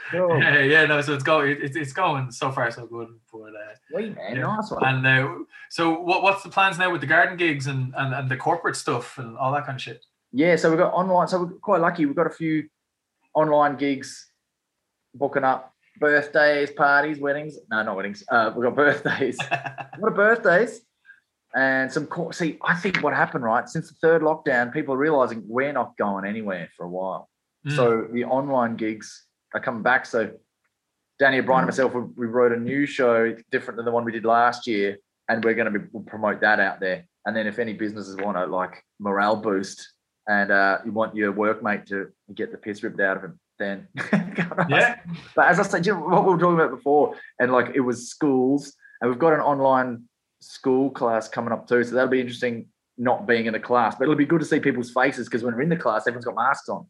so it's going so far so good. But wait, man, nice one. And so what's the plans now with the garden gigs and the corporate stuff and all that kind of shit? Yeah, so we've got online, so we're quite lucky. We've got a few online gigs booking up, birthdays, parties, weddings. No, not weddings. We've got birthdays. What are birthdays? And I think what happened, right, since the third lockdown, people are realizing we're not going anywhere for a while. So the online gigs are coming back. So Danny O'Brien and myself, we wrote a new show different than the one we did last year, and we're going to promote that out there. And then if any businesses want to, like, morale boost and you want your workmate to get the piss ripped out of him, then But as I said, you know what we were talking about before, and like it was schools, and we've got an online school class coming up too, so that'll be interesting, not being in the class, but it'll be good to see people's faces, because when we're in the class, everyone's got masks on.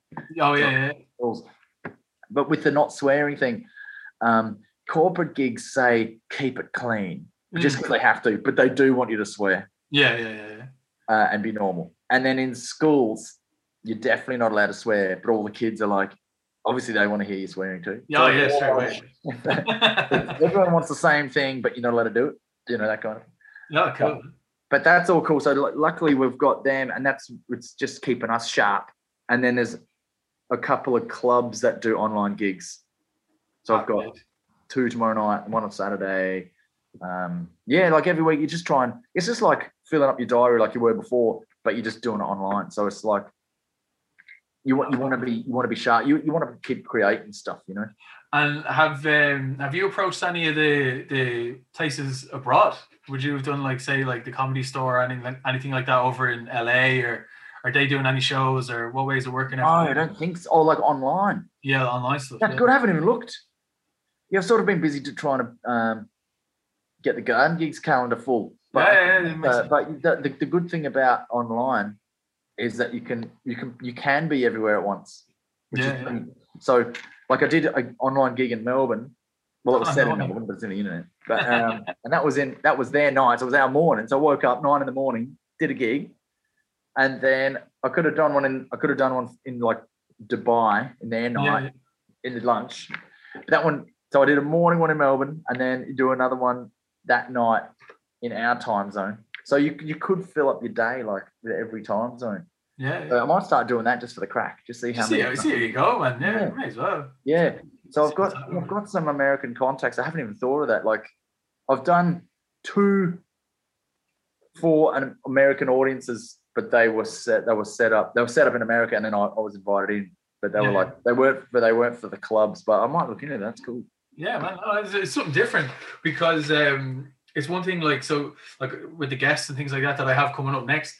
But with the not swearing thing, corporate gigs say keep it clean just because they have to, but they do want you to swear and be normal. And then in schools, you're definitely not allowed to swear, but all the kids are like, obviously they want to hear you swearing too. Straight away. Everyone wants the same thing, but you're not allowed to do it. You know, that kind of thing. No, cool. But that's all cool. So luckily we've got them, and it's just keeping us sharp. And then there's a couple of clubs that do online gigs. So I've got 2 tomorrow night and 1 on Saturday. Like every week you just try and, it's just like filling up your diary like you were before, but you're just doing it online. So it's like you want to be sharp. You want to keep creating stuff, you know. And have you approached any of the places abroad? Would you have done like the Comedy Store or anything like that over in LA or are they doing any shows, or what ways of working? Oh, I don't think so. Oh, like online. Yeah, online stuff. That's good. I haven't even looked. Yeah, I've sort of been busy trying to get the garden gigs calendar full. But, but the good thing about online is that you can be everywhere at once. So, like I did an online gig in Melbourne. Well, it was set in Melbourne, but it's in the internet. But and that was their night. So it was our morning. So I woke up 9 a.m, did a gig, and then I could have done one in like Dubai in their night in the lunch. But that one. So I did a morning one in Melbourne, and then you do another one that night in our time zone. So you could fill up your day like with every time zone. Yeah. So I might start doing that just for the crack. Just see how many. See how you go, man. Yeah, may as well. Yeah. So I've got some American contacts. I haven't even thought of that. Like I've done 2 for an American audiences, but they were set up in America, and then I was invited in. But they were like they weren't for the clubs. But I might look into that. That's cool. Yeah, man. It's something different because it's one thing like with the guests and things like that I have coming up next.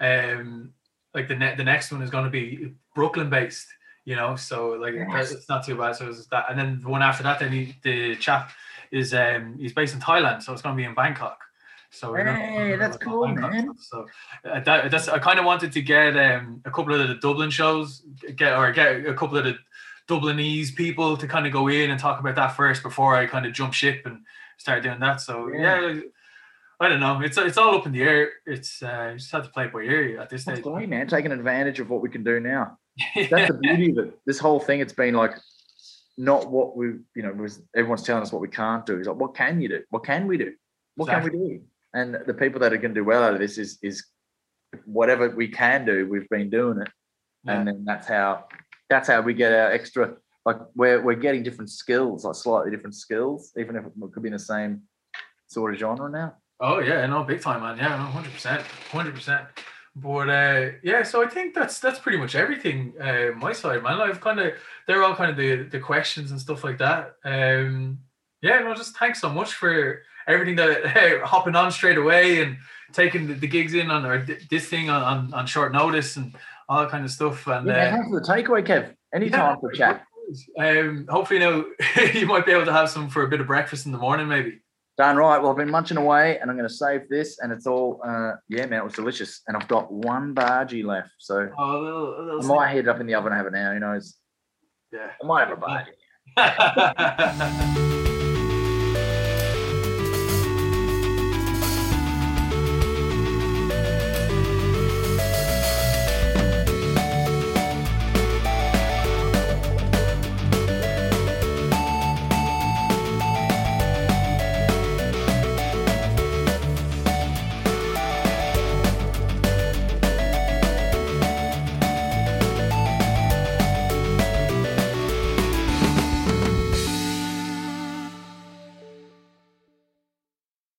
Like the next one is going to be Brooklyn based, you know. So like it's not too bad. So it's that, and then the one after that, then the chap is he's based in Thailand, so it's going to be in Bangkok. So that's cool, man. So that's I kind of wanted to get a couple of the Dublin shows, get a couple of the Dublinese people to kind of go in and talk about that first before I kind of jump ship and start doing that. So I don't know. It's all up in the air. It's you just have to play it by ear at this stage. That's great, man. Taking advantage of what we can do now. That's the beauty of it. This whole thing, it's been like not what we, everyone's telling us what we can't do. It's like, what can you do? What can we do? What can we do? And the people that are going to do well out of this is whatever we can do. We've been doing it, and then that's how we get our extra. Like we're getting different skills, like slightly different skills, even if it could be in the same sort of genre now. Oh yeah, no, big time, man. Yeah, no, 100%. But so I think that's pretty much everything. My side, man. They're all kind of the questions and stuff like that. Just thanks so much for everything that hopping on straight away and taking the gigs in on this thing on short notice and all that kind of stuff. And thanks for the takeaway, Kev. Anytime for chat. Hopefully now you might be able to have some for a bit of breakfast in the morning, maybe. Done right. Well, I've been munching away, and I'm going to save this, and it's all, man, it was delicious. And I've got 1 bhaji left, so I might heat it up in the oven and have it now. Who knows? Yeah, I might have a bhaji.